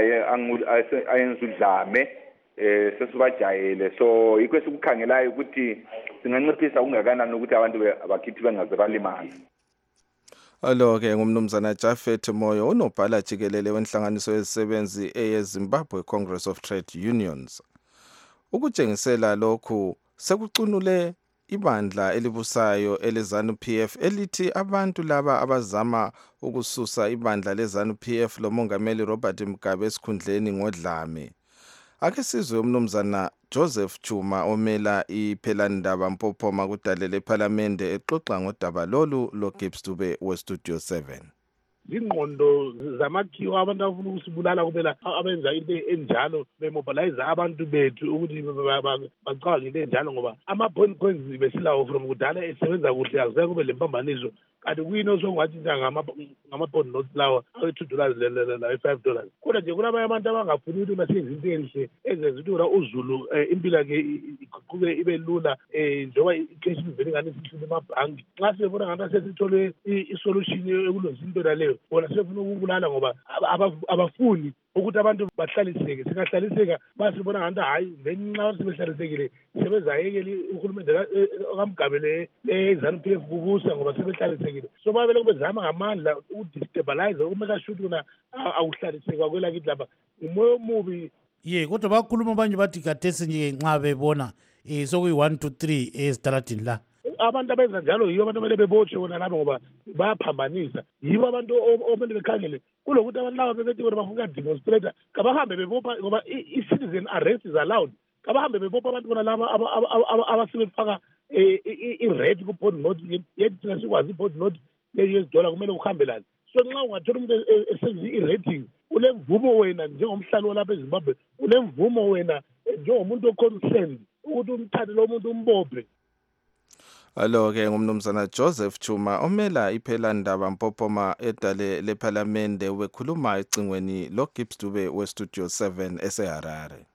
ayenza udlame eh sesibajayele. So yikho sikukhangelayo ukuthi singanciphisa kungakanani ukuthi abantu abakithi bengaze balimala. Alo-ke ngumnumzana Jafet Moyo, unobhala jikelele wenhlanganiso yezisebenzi eyeZimbabwe Congress of Trade Unions. Ukutshengisela lokhu sekucunule ibandla elibusayo eleZANU P F elithi abantu laba abazama ukususa ibandla leZANU P F lomongameli Robert Mugabe esikhundleni ngodlame. Ake sizwe umnumzana Joseph Chuma omela iPhelandaba Mpophoma kudalele eParliamente exoxa ngodaba lolu loGibbs Dube weStudio seven. Ingqondo zamakhiwa abantu abafuna ukusibulala kubela abenza into enjalo bemobilize abantu bethu ukuthi bacabanga into enjalo ngoba ama-point coins besilawo from kudala esebenza kuhle akuze kube le mpambaniso. Kanti kuyini osongatshintsha ngama-point notes lawa awe-two dollars lawe-five dollars. Kodwa nje kulabanye abantu abangafuni ukuthi basenze into enhle ezenza ukuthi uZulu impilo yakhe iququke ibe lula njengoba i-cash ivele ingane sihlule emabhanki. Nxa sibona ngathi sesithole isolution ekulungisa into naleyo, bona sefuna ukubulala ngoba abafuni ukuthi abantu bahlaliseke. Singahlaliseka basibona ngathi hayi ngenxa sebehlalisekile sebezayekele uhulumende kaMugabe leZANU P F kubusa ngoba sebehlalisekile. So babele kubezama ngamandla ukudestabilize ukumeka sure ukuthi awuhlaliseka kwelakithi lapha umoya omubi. Ye kodwa bakhuluma abanye bathi kathesi nje nxa bebona eh sokuyi one two three ezidaladini la. Abantu abenza njalo yibo abantu abele bebotshwe bona laba ngoba bayaphambanisa. Yibo abantu omele bekhangele kulokuthi abantu laba bebethi bona bafuna demonstrate kabahambe bebopha ngoba i-citizen arrest is allowed. Kabahambe bebopha abantu bona laba abasebefaka i-red ku-point note yethi thina sikwazi i-point note leyezidola kumele uhambe lazi. So nxa ungathola umuntu esenza i-rating ulemvumo wena njengomhlali walapha eZimbabwe, ulemvumo wena njengomuntu o-concerned ukuthi umthathe lo muntu umbophe. Alo-ke ngumnumzana Joseph Chuma omela iPhelandaba Mpophoma edale leParliamente wekhuluma ecingweni loGibbs Dube weStudio seven eseHarare.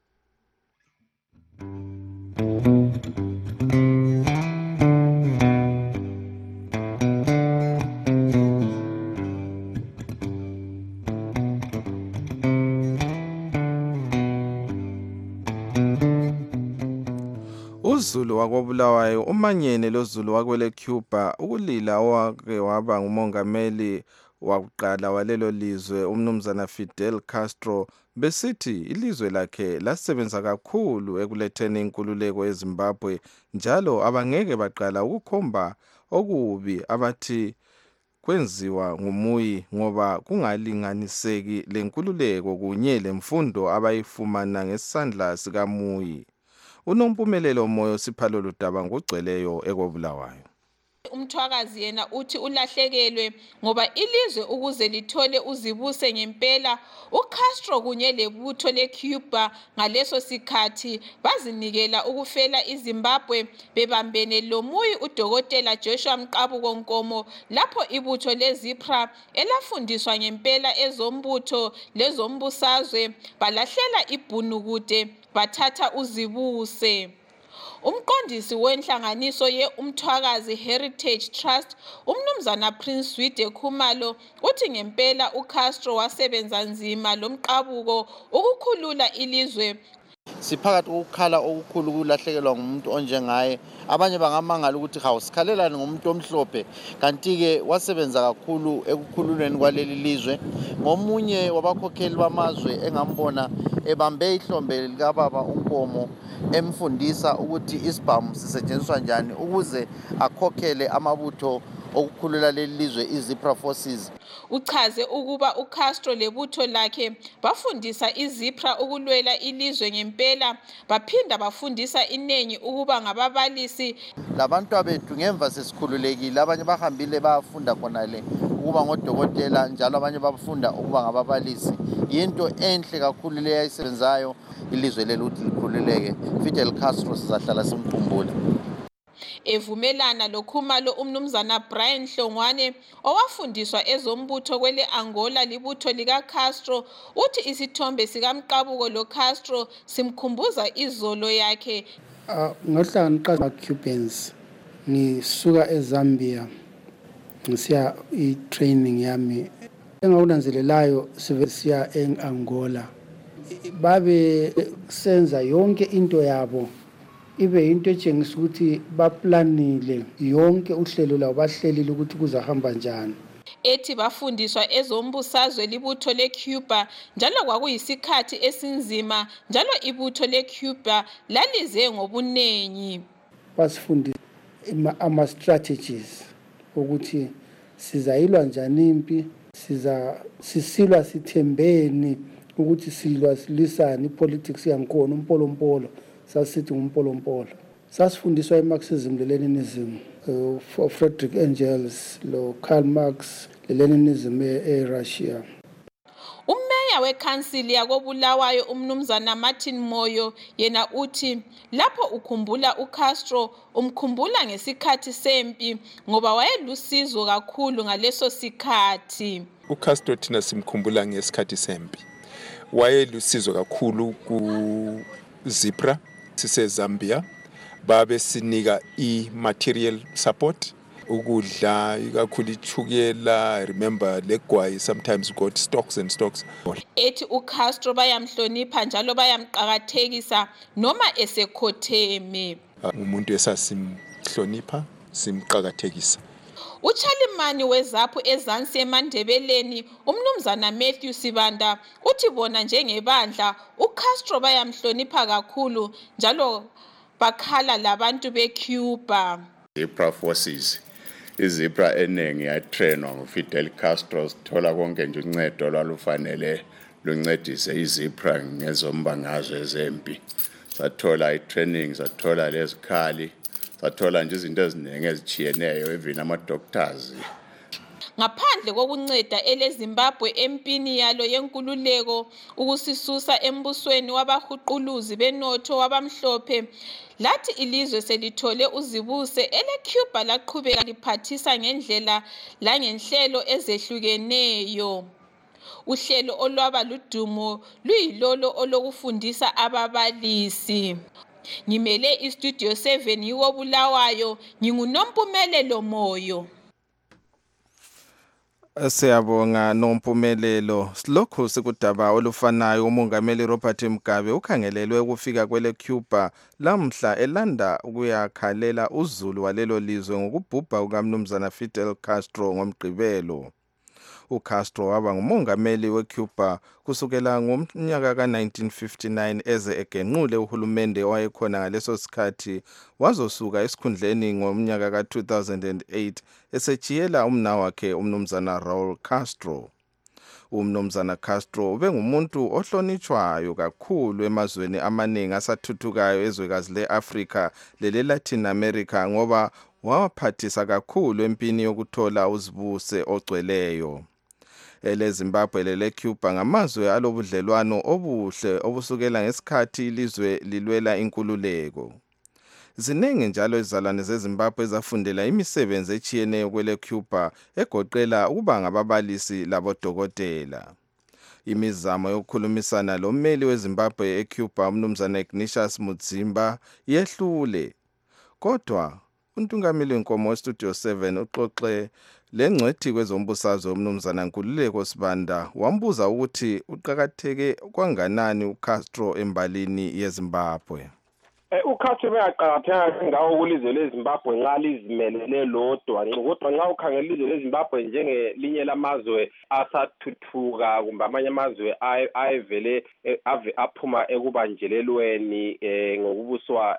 uZulu wakobulawayo umanyene loZulu wakwele Cuba ukulila owake waba ngumongameli wakuqala walelo lizwe umnumzana Fidel Castro besithi ilizwe lakhe lasebenza kakhulu ekuletheni inkululeko eZimbabwe njalo abangeke baqala ukukhomba okubi abathi kwenziwa ngumuyi ngoba kungalinganiseki lenkululeko kunye lemfundo abayifumana ngesandla sikamuyi. Unompumelelo Moyo Siphalelo Ludaba ngogcweleyo ekobulawayo. Umthwakazi yena uthi ulahlekelwe ngoba ilizwe ukuze lithole uzibuse ngempela uCastro kunye lebutho leCuba ngaleso sikhathi bazinikela ukufela iZimbabwe bebambene lomuyi uDokotela Joshua Mqabuko Nkomo lapho ibutho leZIPRA elafundiswa ngempela ezombutho lezombusazwe balahlela ibhunukude bathatha uzibuse. Umqondisi wenhlanganiso ye Umthwakazi Heritage Trust umnumzana Prince Wide Khumalo uthi ngempela uCastro wasebenza nzima lomqabuko ukukhulula ilizwe. siphakathi kokukhala okukhulu kulahlekelwa ngumuntu onjengaye. Abanye bangamangala ukuthi hawu sikhalelani ngomuntu omhlophe, kanti-ke wasebenza kakhulu ekukhululweni kwaleli lizwe. Ngomunye wabakhokheli bamazwe engambona ebambe ihlombe likababa uNkomo emfundisa ukuthi isibhamu sisetshenziswa njani ukuze akhokhele amabutho okukhulula leli lizwe iZipra Forces. Uchaze ukuba uCastro lebutho lakhe bafundisa iZipra ukulwela ilizwe ngempela, baphinda bafundisa inengi ukuba ngababalisi. Labantu abethu ngemva sesikhululekile, abanye bahambile bayafunda khonale ukuba ngodokotela, njalo abanye bafunda ukuba ngababalisi. Yinto enhle kakhulu le ayisebenzayo ilizwe lelo ukuthi likhululeke. Fidel Castro sizahlala simkhumbula. Evumelana lokhumalo umnumzana Brian Hlongwane owafundiswa ezombutho kwele Angola libutho lika Castro, uthi isithombe sikamqabuko lo Castro simkhumbuza izolo yakhe. Ngohlanga ngiqala Cubans ngisuka eZambia ngisiya i-training yami engakunanzelelayo siya eAngola, babe senza yonke into yabo ibe into etshengisa ukuthi baplanile yonke uhlelo labo, bahlelile ukuthi kuzahamba njani. Ethi bafundiswa ezombusazwe libutho leCuba njalo kwakuyisikhathi esinzima, njalo ibutho leCuba lalize ngobunengi. Basifundisa ama strategies ukuthi sizayilwa njani impi, siza sisilwa sithembeni ukuthi silwa silisana, ipolitics yankona umpolompolo sasithi ngumpolompolo. Sasifundiswa iMarxism leLeninism, uh, Friedrich Engels lo Karl Marx leLeninism eRussia. Umeya weCouncil yakobulawayo umnumzana Martin Moyo yena uthi lapho ukhumbula uCastro umkhumbula ngesikhathi sempi ngoba wayelusizo kakhulu ngaleso sikhathi. uCastro thina simkhumbula ngesikhathi sempi, wayelusizo kakhulu ku Zipra siseZambia, babe sinika i-material support, ukudla ikakhulu ichukela, remember legwayi sometimes got stocks and stocks. Ethi uCastro bayamhlonipha njalo bayamqhakathekisa noma esekhotheme. Umuntu esasimhlonipha simqhakathekisa. Uchalimani wezaphu ezansi eMandebeleni umnumzana Matthew Sibanda uthi bona njengebandla uCastro bayamhlonipha kakhulu njalo bakhala labantu beCuba. Zipra Forces, iZipra enengi yatrainwa nguFidel Castro, sithola konke nje uncedo lwalufanele luncedise iZipra ngezombangazwe zempi. Sathola itraining, sathola lezikhali, sathola nje izinto eziningi ezichiyeneyo, even ama-doctors. Ngaphandle kokunceda eleZimbabwe empini yalo yenkululeko ukusisusa embusweni wabahuquluzi benotho wabamhlophe, lathi ilizwe selithole uzibuse eleCuba laqhubeka liphathisa ngendlela langenhlelo ezehlukeneyo. Uhlelo olwaba ludumo luyilolo olokufundisa ababalisi. Ngimele iStudio seven yiwo Bulawayo, nginguNompumelelo Moyo. Siyabonga Nompumelelo. Silokhu sikudaba olufanayo, umongameli Robert Mugabe ukhangelelwe ukufika kwele Cuba lamhla elanda ukuyakhalela uzulu walelo lizwe ngokubhubha kukamnumzana Fidel Castro ngomgqibelo. uCastro waba ngumongameli weCuba kusukela ngomnyaka ka nineteen fifty-nine eze egenqule uhulumende owayekhona ngaleso sikhathi, wazosuka esikhundleni ngomnyaka ka two thousand eight esejiyela umnawakhe umnumzana Raul Castro. Umnumzana Castro ube ngumuntu ohlonitshwayo kakhulu emazweni amaningi asathuthukayo ezwekazi leAfrika leleLatin America ngoba wawaphathisa kakhulu empini yokuthola uzibuse ogcweleyo. eleZimbabwe leleCuba ngamazwe alobudlelwano obuhle obusukela ngesikhathi ilizwe lilwela inkululeko. Ziningi njalo izalwane zeZimbabwe ezafundela imisebenzi echiyeneyo kweleCuba egoqela ukuba ngababalisi labodokotela. Imizamo yokukhulumisana lommeli weZimbabwe eCuba umnumzana Ignatius Mudzimba yehlule, kodwa uNtungameli Nkomo weStudio seven uxoxe Lengcwethi kwezombusazwe umnumzana Nkululeko Sibanda wambuza ukuthi uqhakatheke kwanganani uCastro embalini yeZimbabwe. uCastro beyaqhakatheka ngawo kulizwe leZimbabwe nxa lizimelele lodwa, kodwa nxa ukhangela ilizwe leZimbabwe njengelinye lamazwe asathuthuka kumbe amanye amazwe ayevele ave aphuma ekubanjelelweni ngokubuswa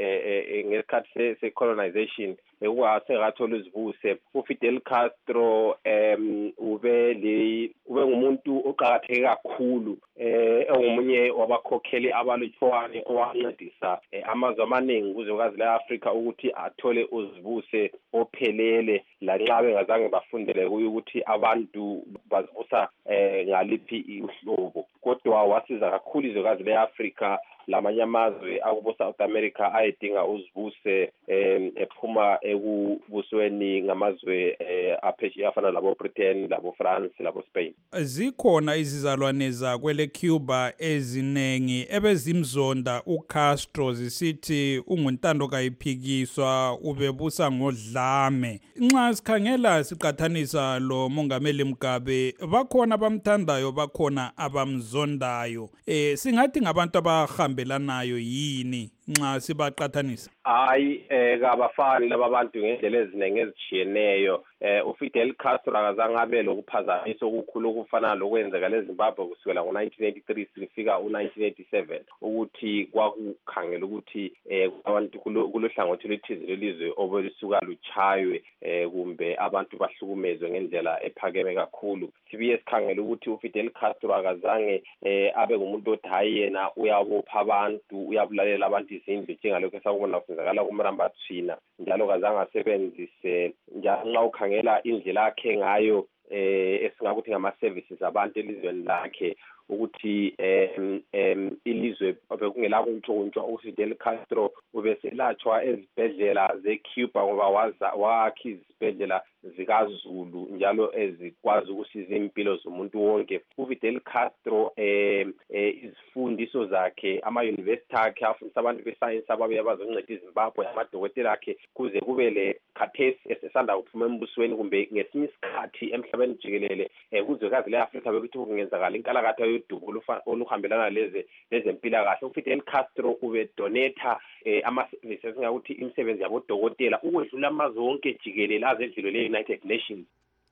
ngesikhathi se-colonization kungasengathola izibuse. uFidel Castro um ube le ube ngumuntu oqhakatheke kakhulu engomunye wabakhokheli abalutshwane owancedisa amazwe amaningi kuzwekazi le-Afrika ukuthi athole uzibuse ophelele lanxa bengazange bafundele kuyo ukuthi abantu bazibusa ngaliphi uhlobo, kodwa wasiza kakhulu izwekazi le-Afrika lamanye amazwe akubo South America ayedinga uzibuse ephuma ekubusweni ngamazwe aphesheya afana labo Britain, labo France, labo Spain. Zikhona izizalwane zakwele Cuba ezinengi ebezimzonda uCastro zisithi unguntando kayiphikiswa ubebusa ngodlame. Nxa sikhangela siqathanisa lo mongameli Mugabe bakhona abamthandayo bakhona abamzondayo. Eh singathi ngabantu abahambelanayo yini nxa sibaqathanisa? Hayi eh kabafani laba bantu ngendlela ezinenge ezitshiyeneyo. Eh uFidel Castro akazange abe lokuphazamisa okukhulu okufana lokwenzeka leZimbabwe kusukela ngo nineteen eighty-three sifika u nineteen eighty-seven ukuthi kwakukhangela ukuthi eh abantu kulohlangothi lwethize lelizwe obelisuka luchaywe eh kumbe abantu bahlukumezwe ngendlela ephakeme kakhulu. Sibiye sikhangela ukuthi uFidel Castro akazange eh abe ngumuntu othi hayi yena uyabopha abantu uyabulalela abantu izindlu njengalokho esakubona kwenzakala kuMrambathina, njalo kazange asebenzise njalo nxa ukhangela indlela yakhe ngayo eh esingakuthi ngama services abantu elizweni lakhe ukuthi em em ilizwe bekungela kuntshontshwa uFidel Castro ubeselatshwa ezibhedlela zeCuba ngoba waza wakhi izibhedlela zikaZulu njalo ezikwazi ukusiza impilo zomuntu wonke. uFidel Castro eh izifundiso zakhe ama university akhe afundisa abantu bescience ababuye bazonceda iZimbabwe amadokotela akhe kuze kube le khathesi esesanda kuphuma embusweni kumbe ngesinye isikhathi emhlabeni jikelele kuzwekazi leAfrika bekuthi kungenzakala inkalakatha yodumo oluhambelana leze lezempilakahle. uFidel Castro ube donata ama services ngakuthi imisebenzi yabodokotela ukwedlula amazwe wonke jikelele azedlule le United Nations.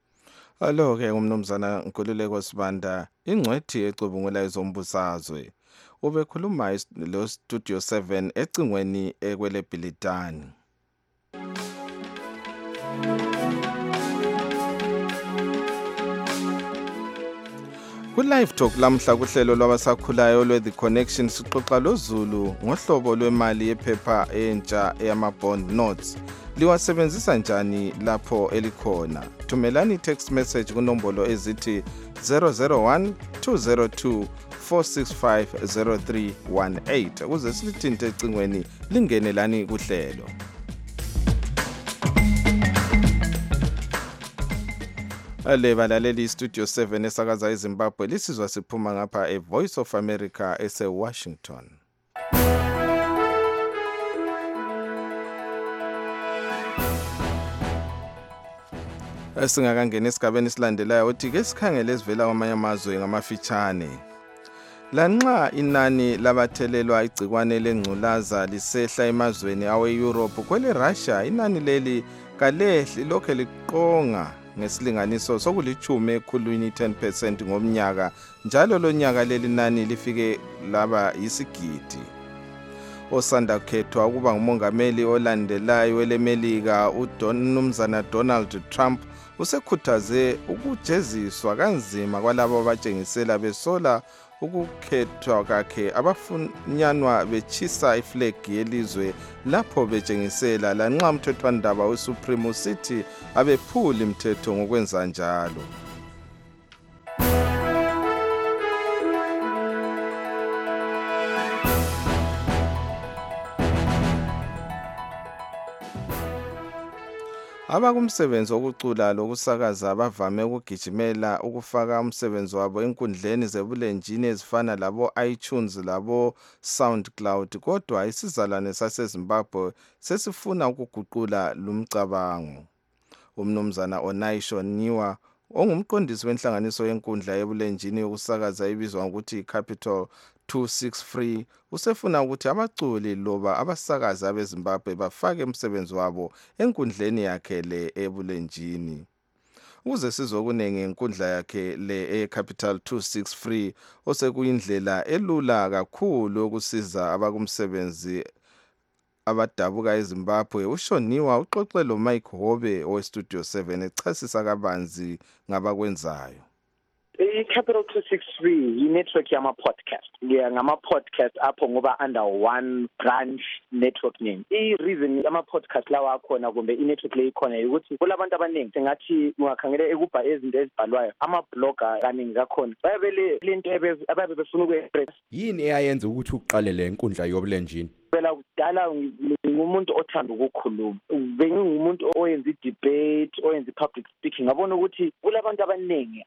Alo ke umnumzana Nkululeko Sibanda ingcwethi ecubungula izombusazwe ubekhuluma lo Studio seven ecingweni ekwele Bhilitani. Ku-Live Talk lamhla kuhlelo lwabasakhulayo lwe-The Connection sixoxa loZulu ngohlobo lwemali yephepha entsha eyama-bond notes. Liwasebenzisa njani lapho elikhona? Thumelani text message kunombolo ezithi zero zero one two zero two four six five zero three one eight ukuze silithinte ecingweni lingene lani kuhlelo. Ale balaleli Studio seven esakaza eZimbabwe lisizwa siphuma ngapha eVoice of America ese Washington. Singakangena esigabeni silandelayo uthi ke sikhangele esivela kwamanye amazwe ngamafitshane. Lanxa inani labathelelwa igcikwane lengculaza lisehla emazweni awe-Europe kwele Russia inani leli kalehli lokho liqonga ngesilinganiso sokulithumi ekhulwini ten percent ngomnyaka njalo lo nyaka leli nani lifike laba yisigidi. Osanda kukhethwa ukuba ngumongameli olandelayo welemelika uMnumzana Donald Trump usekhuthaze ukujeziswa kanzima kwalabo abatshengisela besola ukukhethwa kwakhe abafunyanwa bechisa iflag yelizwe lapho betshengisela lanxa umthethwandaba weSupreme City abephuli imithetho ngokwenza njalo. Abakumsebenzi wokucula lokusakaza bavame ukugijimela ukufaka umsebenzi wabo enkundleni zebulenjini ezifana labo iTunes labo SoundCloud, kodwa isizalwane saseZimbabwe sesifuna ukuguqula lumcabango. umnumzana Onaisho Niwa ongumqondisi wenhlanganiso yenkundla yebulenjini yokusakaza ibizwa ngokuthi Capital two sixty-three usefuna ukuthi abaculi loba abasakazi abeZimbabwe bafake umsebenzi wabo enkundleni yakhe le ebulenjini. Ukuze sizokunenge inkundla yakhe le eCapital two sixty-three osekuyindlela elula kakhulu ukusiza abakumsebenzi abadabuka eZimbabwe. uShoniwa uxoxe lo Mike Hobe oweStudio seven echasisa kabanzi ngabakwenzayo. I-Capital two sixty-three yi-network yama-podcast. Yeah, ngama-podcast apho ngoba under one branch network name. I-reason yama-podcast lawa akhona kumbe i-network le ikhona ukuthi kulabantu abaningi sengathi ungakhangela ekubha ezinto ezibhalwayo ama-blogger kaningi kakhona bayabe lento ababe befuna ukuyexpress. Yini eyayenza ukuthi uqale le nkundla yobulenjini? Phela kudala ngumuntu othanda ukukhuluma, bengingumuntu oyenza i-debate, oyenza i-public speaking. Ngabona ukuthi kulabantu abaningi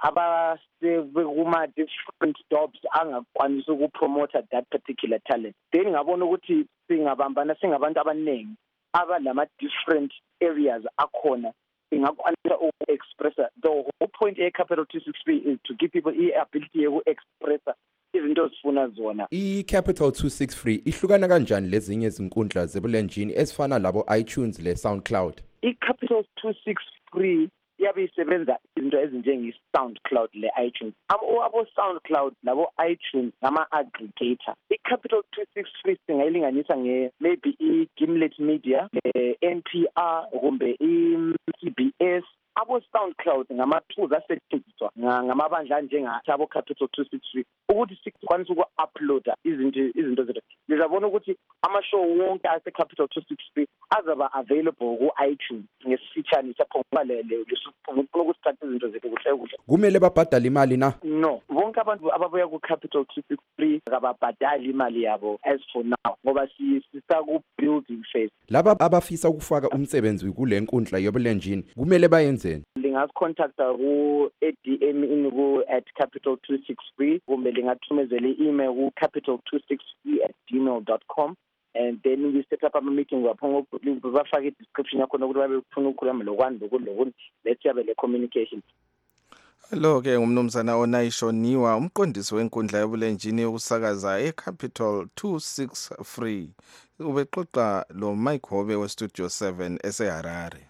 abasebekuma different jobs angakwanisa ukupromote that particular talent. Then ngabona ukuthi singabambana singabantu abaningi abalama different areas akhona ingakwanisa uku-expressa. The whole point e-Capital two sixty-three is to give people i-ability yoku-expressa izinto zifuna zona. I-Capital two sixty-three ihlukana kanjani lezinye izinkundla zebulenjini ezifana labo iTunes le SoundCloud? I-Capital two sixty-three yabe isebenza izinto ezinjenge-SoundCloud le iTunes. Abo SoundCloud labo iTunes ngama-aggregator. I-Capital two sixty-three singayilinganisa nge maybe i-Gimlet Media, N P R kumbe i-C B S. Abo SoundCloud ngama-tools asetshenziswa ngamabandla njengathi abo Capital two sixty-three ukuthi sikwanise uku-uploada izinto izinto zethu. Nizabona ukuthi ama-show wonke ase-Capital two sixty-three azaba available ku-iTunes ngesifitshane saphongalele lesifuna ukusthatha izinto zethu kuhle kuhle. Kumele babhadale imali na? No, bonke abantu ababuya ku-Capital two sixty-three ababhadali imali yabo as for now ngoba sisaku-building phase. Laba abafisa ukufaka umsebenzi kule nkundla yobulenjini kumele bayenze. Lingascontacta ku-A D M in ku at capital two sixty-three kumbe lingathumezela i-email ku capital two sixty at gmail dot com and then we set up a meeting wapho bafake i-description yakho nokuthi babe ufuna ukukhuluma lokwani lokuthi let's have le communication. Lo ke ngumnumzana Onaisho Niwa umqondisi wenkundla yobulenjini yokusakaza eCapital two sixty-three ubexoxa lo Mike Hobe weStudio seven eseHarare.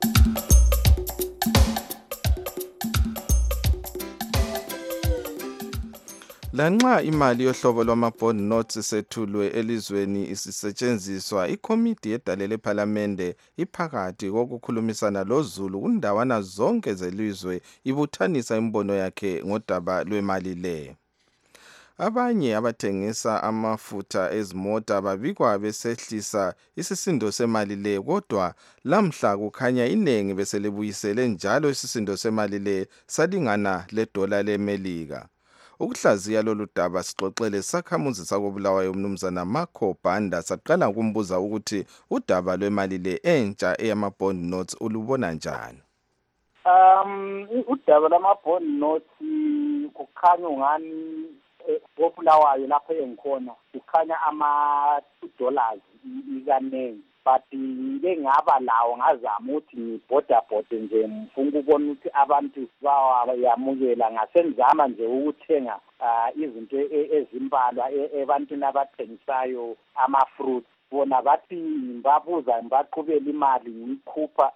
Lanxa imali yohlobo lwama-bond notes isethulwe elizweni isisetshenziswa, ikomiti edalele ePhalamende iphakathi kokukhulumisana loZulu kundawana zonke zelizwe ibuthanisa imbono yakhe ngodaba lwemali le. Abanye abathengisa amafutha ezimota babikwa besehlisa isisindo semali le, kodwa lamhla kukhanya inengi beselibuyisele njalo isisindo semali le salingana ledola leMelika. Ukuhlaziya lolu daba sixoxele sakhamuzi sakobulawayo umnumzana Marco Banda saqala ukumbuza ukuthi udaba lwemali le entsha eyama-bond notes ulubona njani. Um udaba lama-bond notes kukhanya ungani obulawayo lapho engikhona kukhanya ama two dollars ikanengi but ngengaba lawo ngazama ukuthi ngibhodabhode nje mfuna ukubona ukuthi abantu bayamukela ngasenzama nje ukuthenga izinto ezimbalwa ebantwini abathengisayo ama-fruits bona bathi ngibabuza ngibaqhubela imali ngiyikhupha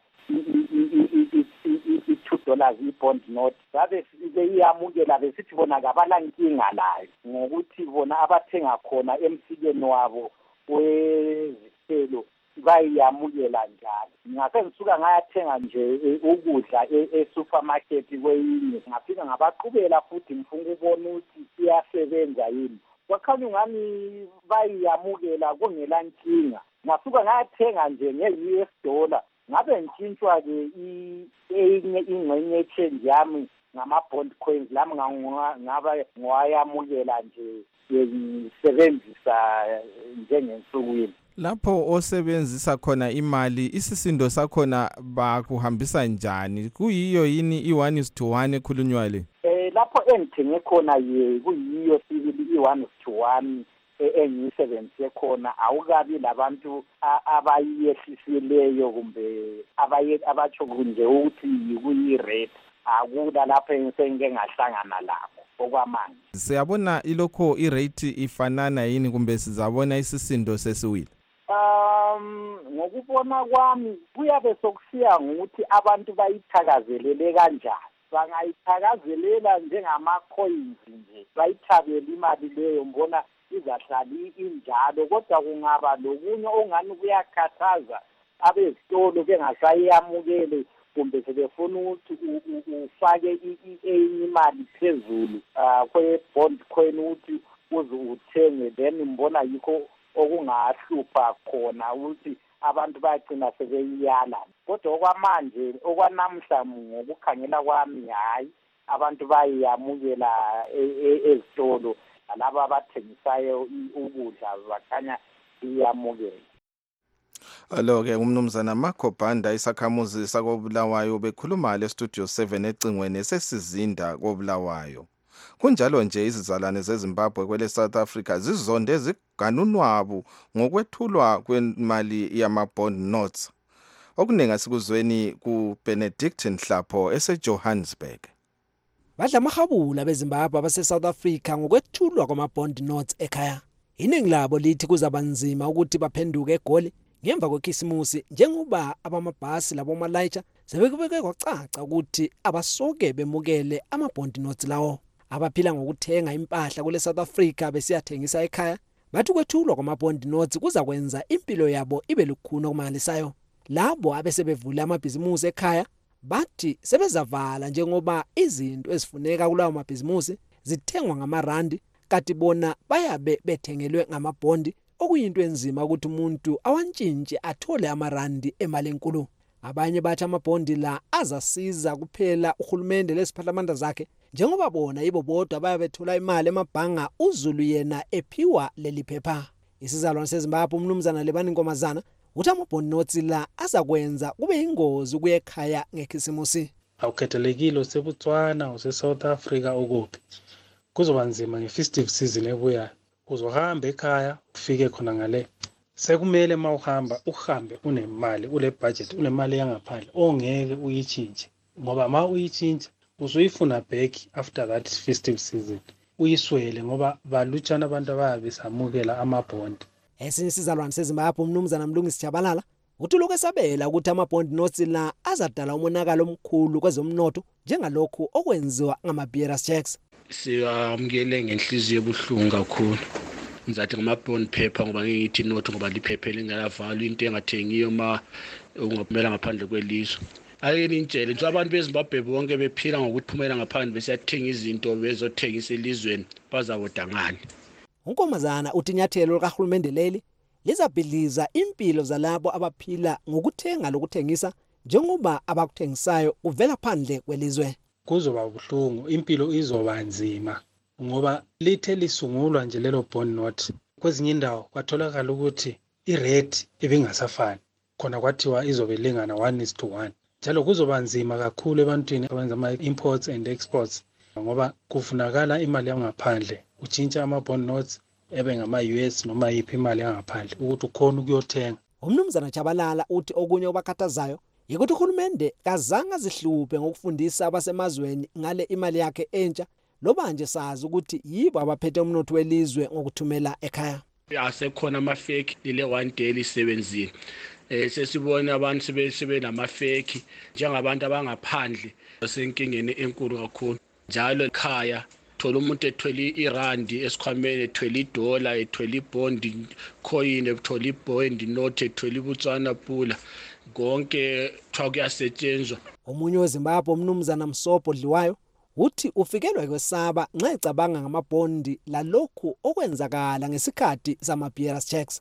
i-two dollars i-bond note babe beyamukela besithi bona kabalankinga layo ngokuthi bona abathenga khona emsikeni wabo wezithelo bayamukela njalo. Ngase ngisuka ngayathenga nje ukudla e-supermarket kweyinye ngafika ngabaqhubela futhi ngifuna ukubona ukuthi iyasebenza yini. Kwakhanya ngani bayamukela kungela nkinga. Ngasuka ngayathenga nje nge-U S dollar ngabe ngitshintshwa ke enye ingxenye exchange yami ngama-bond coins lami ngaba ngwayamukela nje ngisebenzisa njengensukwini. Lapho osebenzisa khona imali isisindo sakhona bakuhambisa njani? Kuyiyo yini i-one is to one ekhulunywa le? Eh lapho engithenge khona ye kuyiyo sibili i-one is to one engiyisebenzise khona awukabi labantu abayehlisileyo kumbe abatsho nje ukuthi kuyi-rate akula lapho engike ngahlangana lapho okwamanje. Siyabona ilokho irate ifanana yini kumbe sizabona isisindo sesiwile? Um ngokubona kwami kuyabe sokusiya ngokuthi abantu bayithakazelele kanjani. Bangayithakazelela njengama-coins nje bayithabele imali leyo mbona izahlali injalo, kodwa kungaba lokunye ongani kuyakhathaza abezitolo bengasayamukele kumbe sebefuna ukuthi ufake enye imali phezulu kwe-bond coin ukuthi uze uthenge, then mbona yikho okungahlupha khona ukuthi abantu bayagcina sebeyiyala. Kodwa okwamanje okwanamhla ngokukhangela kwami hayi abantu bayamukela ezitolo laba abathengisayo ukudla bakhanya iyamukela. Alo-ke umnumzana Marco Banda isakhamuzi sakobulawayo bekhuluma le studio seven ecingweni esesizinda kobulawayo. Kunjalo nje izizalwane zeZimbabwe kwele South Africa zizonde ziganunwabu ngokwethulwa kwemali yama-bond notes. Okuningi sikuzweni ku Benedict Nhlapho eseJohannesburg. Badla mahabula beZimbabwe base South Africa ngokwethulwa kwama-bond notes ekhaya. Iningi labo lithi kuzabanzima ukuthi baphenduke egoli ngemva kwekhisimusi njengoba abamabhasi labo malayitsha sebekubeke kwacaca ukuthi abasoke bemukele ama-bond notes lawo. Abaphila ngokuthenga impahla kule South Africa besiyathengisa ekhaya bathi kwethulwa kwama-bond notes kuza kwenza impilo yabo ibe lukhuni okumangalisayo. Labo abesebevula amabhizimusi ekhaya bathi sebezavala njengoba izinto ezifuneka kulawo mabhizimusi zithengwa ngamarandi kanti bona bayabe bethengelwe ngamabhondi okuyinto enzima ukuthi umuntu awantshintshi athole amarandi emali enkulu. Abanye bathi amabhondi la azasiza kuphela uhulumende lesiphathamandla zakhe njengoba bona yibo bodwa bayabethola imali emabhanga uZulu yena ephiwa leli phepha. Isizalwane seZimbabwe umnumzana Lebani Nkomazana uthi amabhondi notes la azakwenza kube ingozi ukuya ekhaya ngekhisimusi. Awukhethelekile useBotswana useSouth Africa ukuphi kuzoba nzima nge-festive season ebuya uzohamba ekhaya ufike khona ngale sekumele mawuhamba uhambe unemali ule budget unemali yangaphandle ongeke uyichinje ngoba ma uyichinje uzuyifuna back after that festive season uyiswele ngoba balutshana abantu ababe samukela amabond. Esinye isizalwane seZimbabwe umnumzana Mlungisi Jabalala uthi lokho esabela ukuthi amabond notes la azadala umonakalo omkhulu kwezomnotho njengalokho okwenziwa ngama-bearers checks. Siyamukele ngenhliziyo ebuhlungu kakhulu. Ngizathi ngama-bond paper ngoba ngiyithi note ngoba liphephe lingalavalwa into engathengiyo ma ungaphumela ngaphandle kwelizwe. Ayini intshele nje abantu beZimbabwe bonke bephila ngokuphumela ngaphandle besiyathenga izinto bezothengisa elizweni bazaboda ngani. Unkomazana uthi inyathelo likahulumende leli lizabhidliza impilo zalabo abaphila ngokuthenga lokuthengisa njengoba abakuthengisayo kuvela phandle kwelizwe. Kuzoba buhlungu impilo izoba nzima ngoba lithe lisungulwa nje lelo bond note kwezinye indawo kwatholakala ukuthi irate ibingasafani khona kwathiwa izobe lingana one is to one. Njalo kuzoba nzima kakhulu ebantwini abenza ama imports and exports ngoba kufunakala imali yangaphandle utshintsha ama bond notes ebe ngama U S noma yiphi imali yangaphandle ukuthi ukhona ukuyothenga. Umnumzana Jabalala uthi okunye obakhathazayo yikuthi uhulumende kazange zihluphe ngokufundisa abasemazweni ngale imali yakhe entsha loba nje sazi ukuthi yibo abaphethe umnotho welizwe ngokuthumela ekhaya. Asekhona ama-fake lile one day lisebenzile. Eh sesibona abantu sebesebe nama-fake njengabantu abangaphandle basenkingeni enkulu kakhulu. Njalo ekhaya thola umuntu ethwele irandi esikhwameni ethwele idola ethwele ibond coin ethwele ibond note ethwele iBotswana pula konke thwa kuyasetshenzwa. Omunye weZimbabwe umnumzana Msopo Dliwayo uthi ufikelwa kwesaba nxa ecabanga ngamabhondi lalokhu okwenzakala ngesikhathi sama-bearers checks.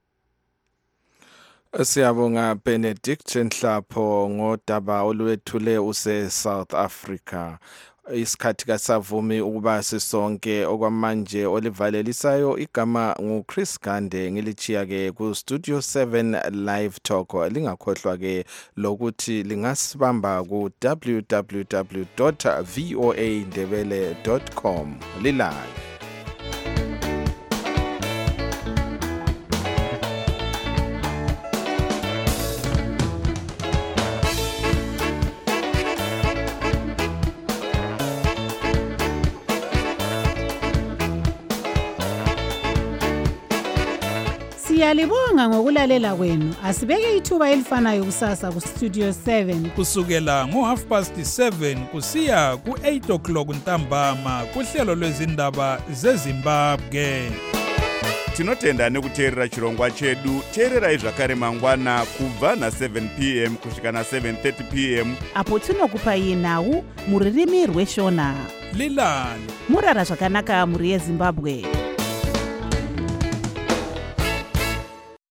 Siyabonga Benedict Nhlapho ngodaba olwethule use South Africa. Isikhathi kasavumi ukuba sisonke okwamanje olivalelisayo igama nguChris Gande ngilichiya ke ku Studio seven Live Talk. Lingakhohlwa ke lokuthi lingasibamba ku w w w dot voa ndebele dot com lilayo. Siyalibonga ngokulalela kwenu. Asibeke ithuba elifanayo kusasa ku Studio seven. Kusukela ngo half past seven kusiya ku eight o'clock ntambama kuhlelo lwezindaba zeZimbabwe. Tinotenda nekuteerera chirongwa chedu. Teererai zvakare mangwana kubva na seven p m kusvika na seven thirty p m apo tinokupai nhau muririmi rweshona. Lilani Murara zvakanaka muri yeZimbabwe.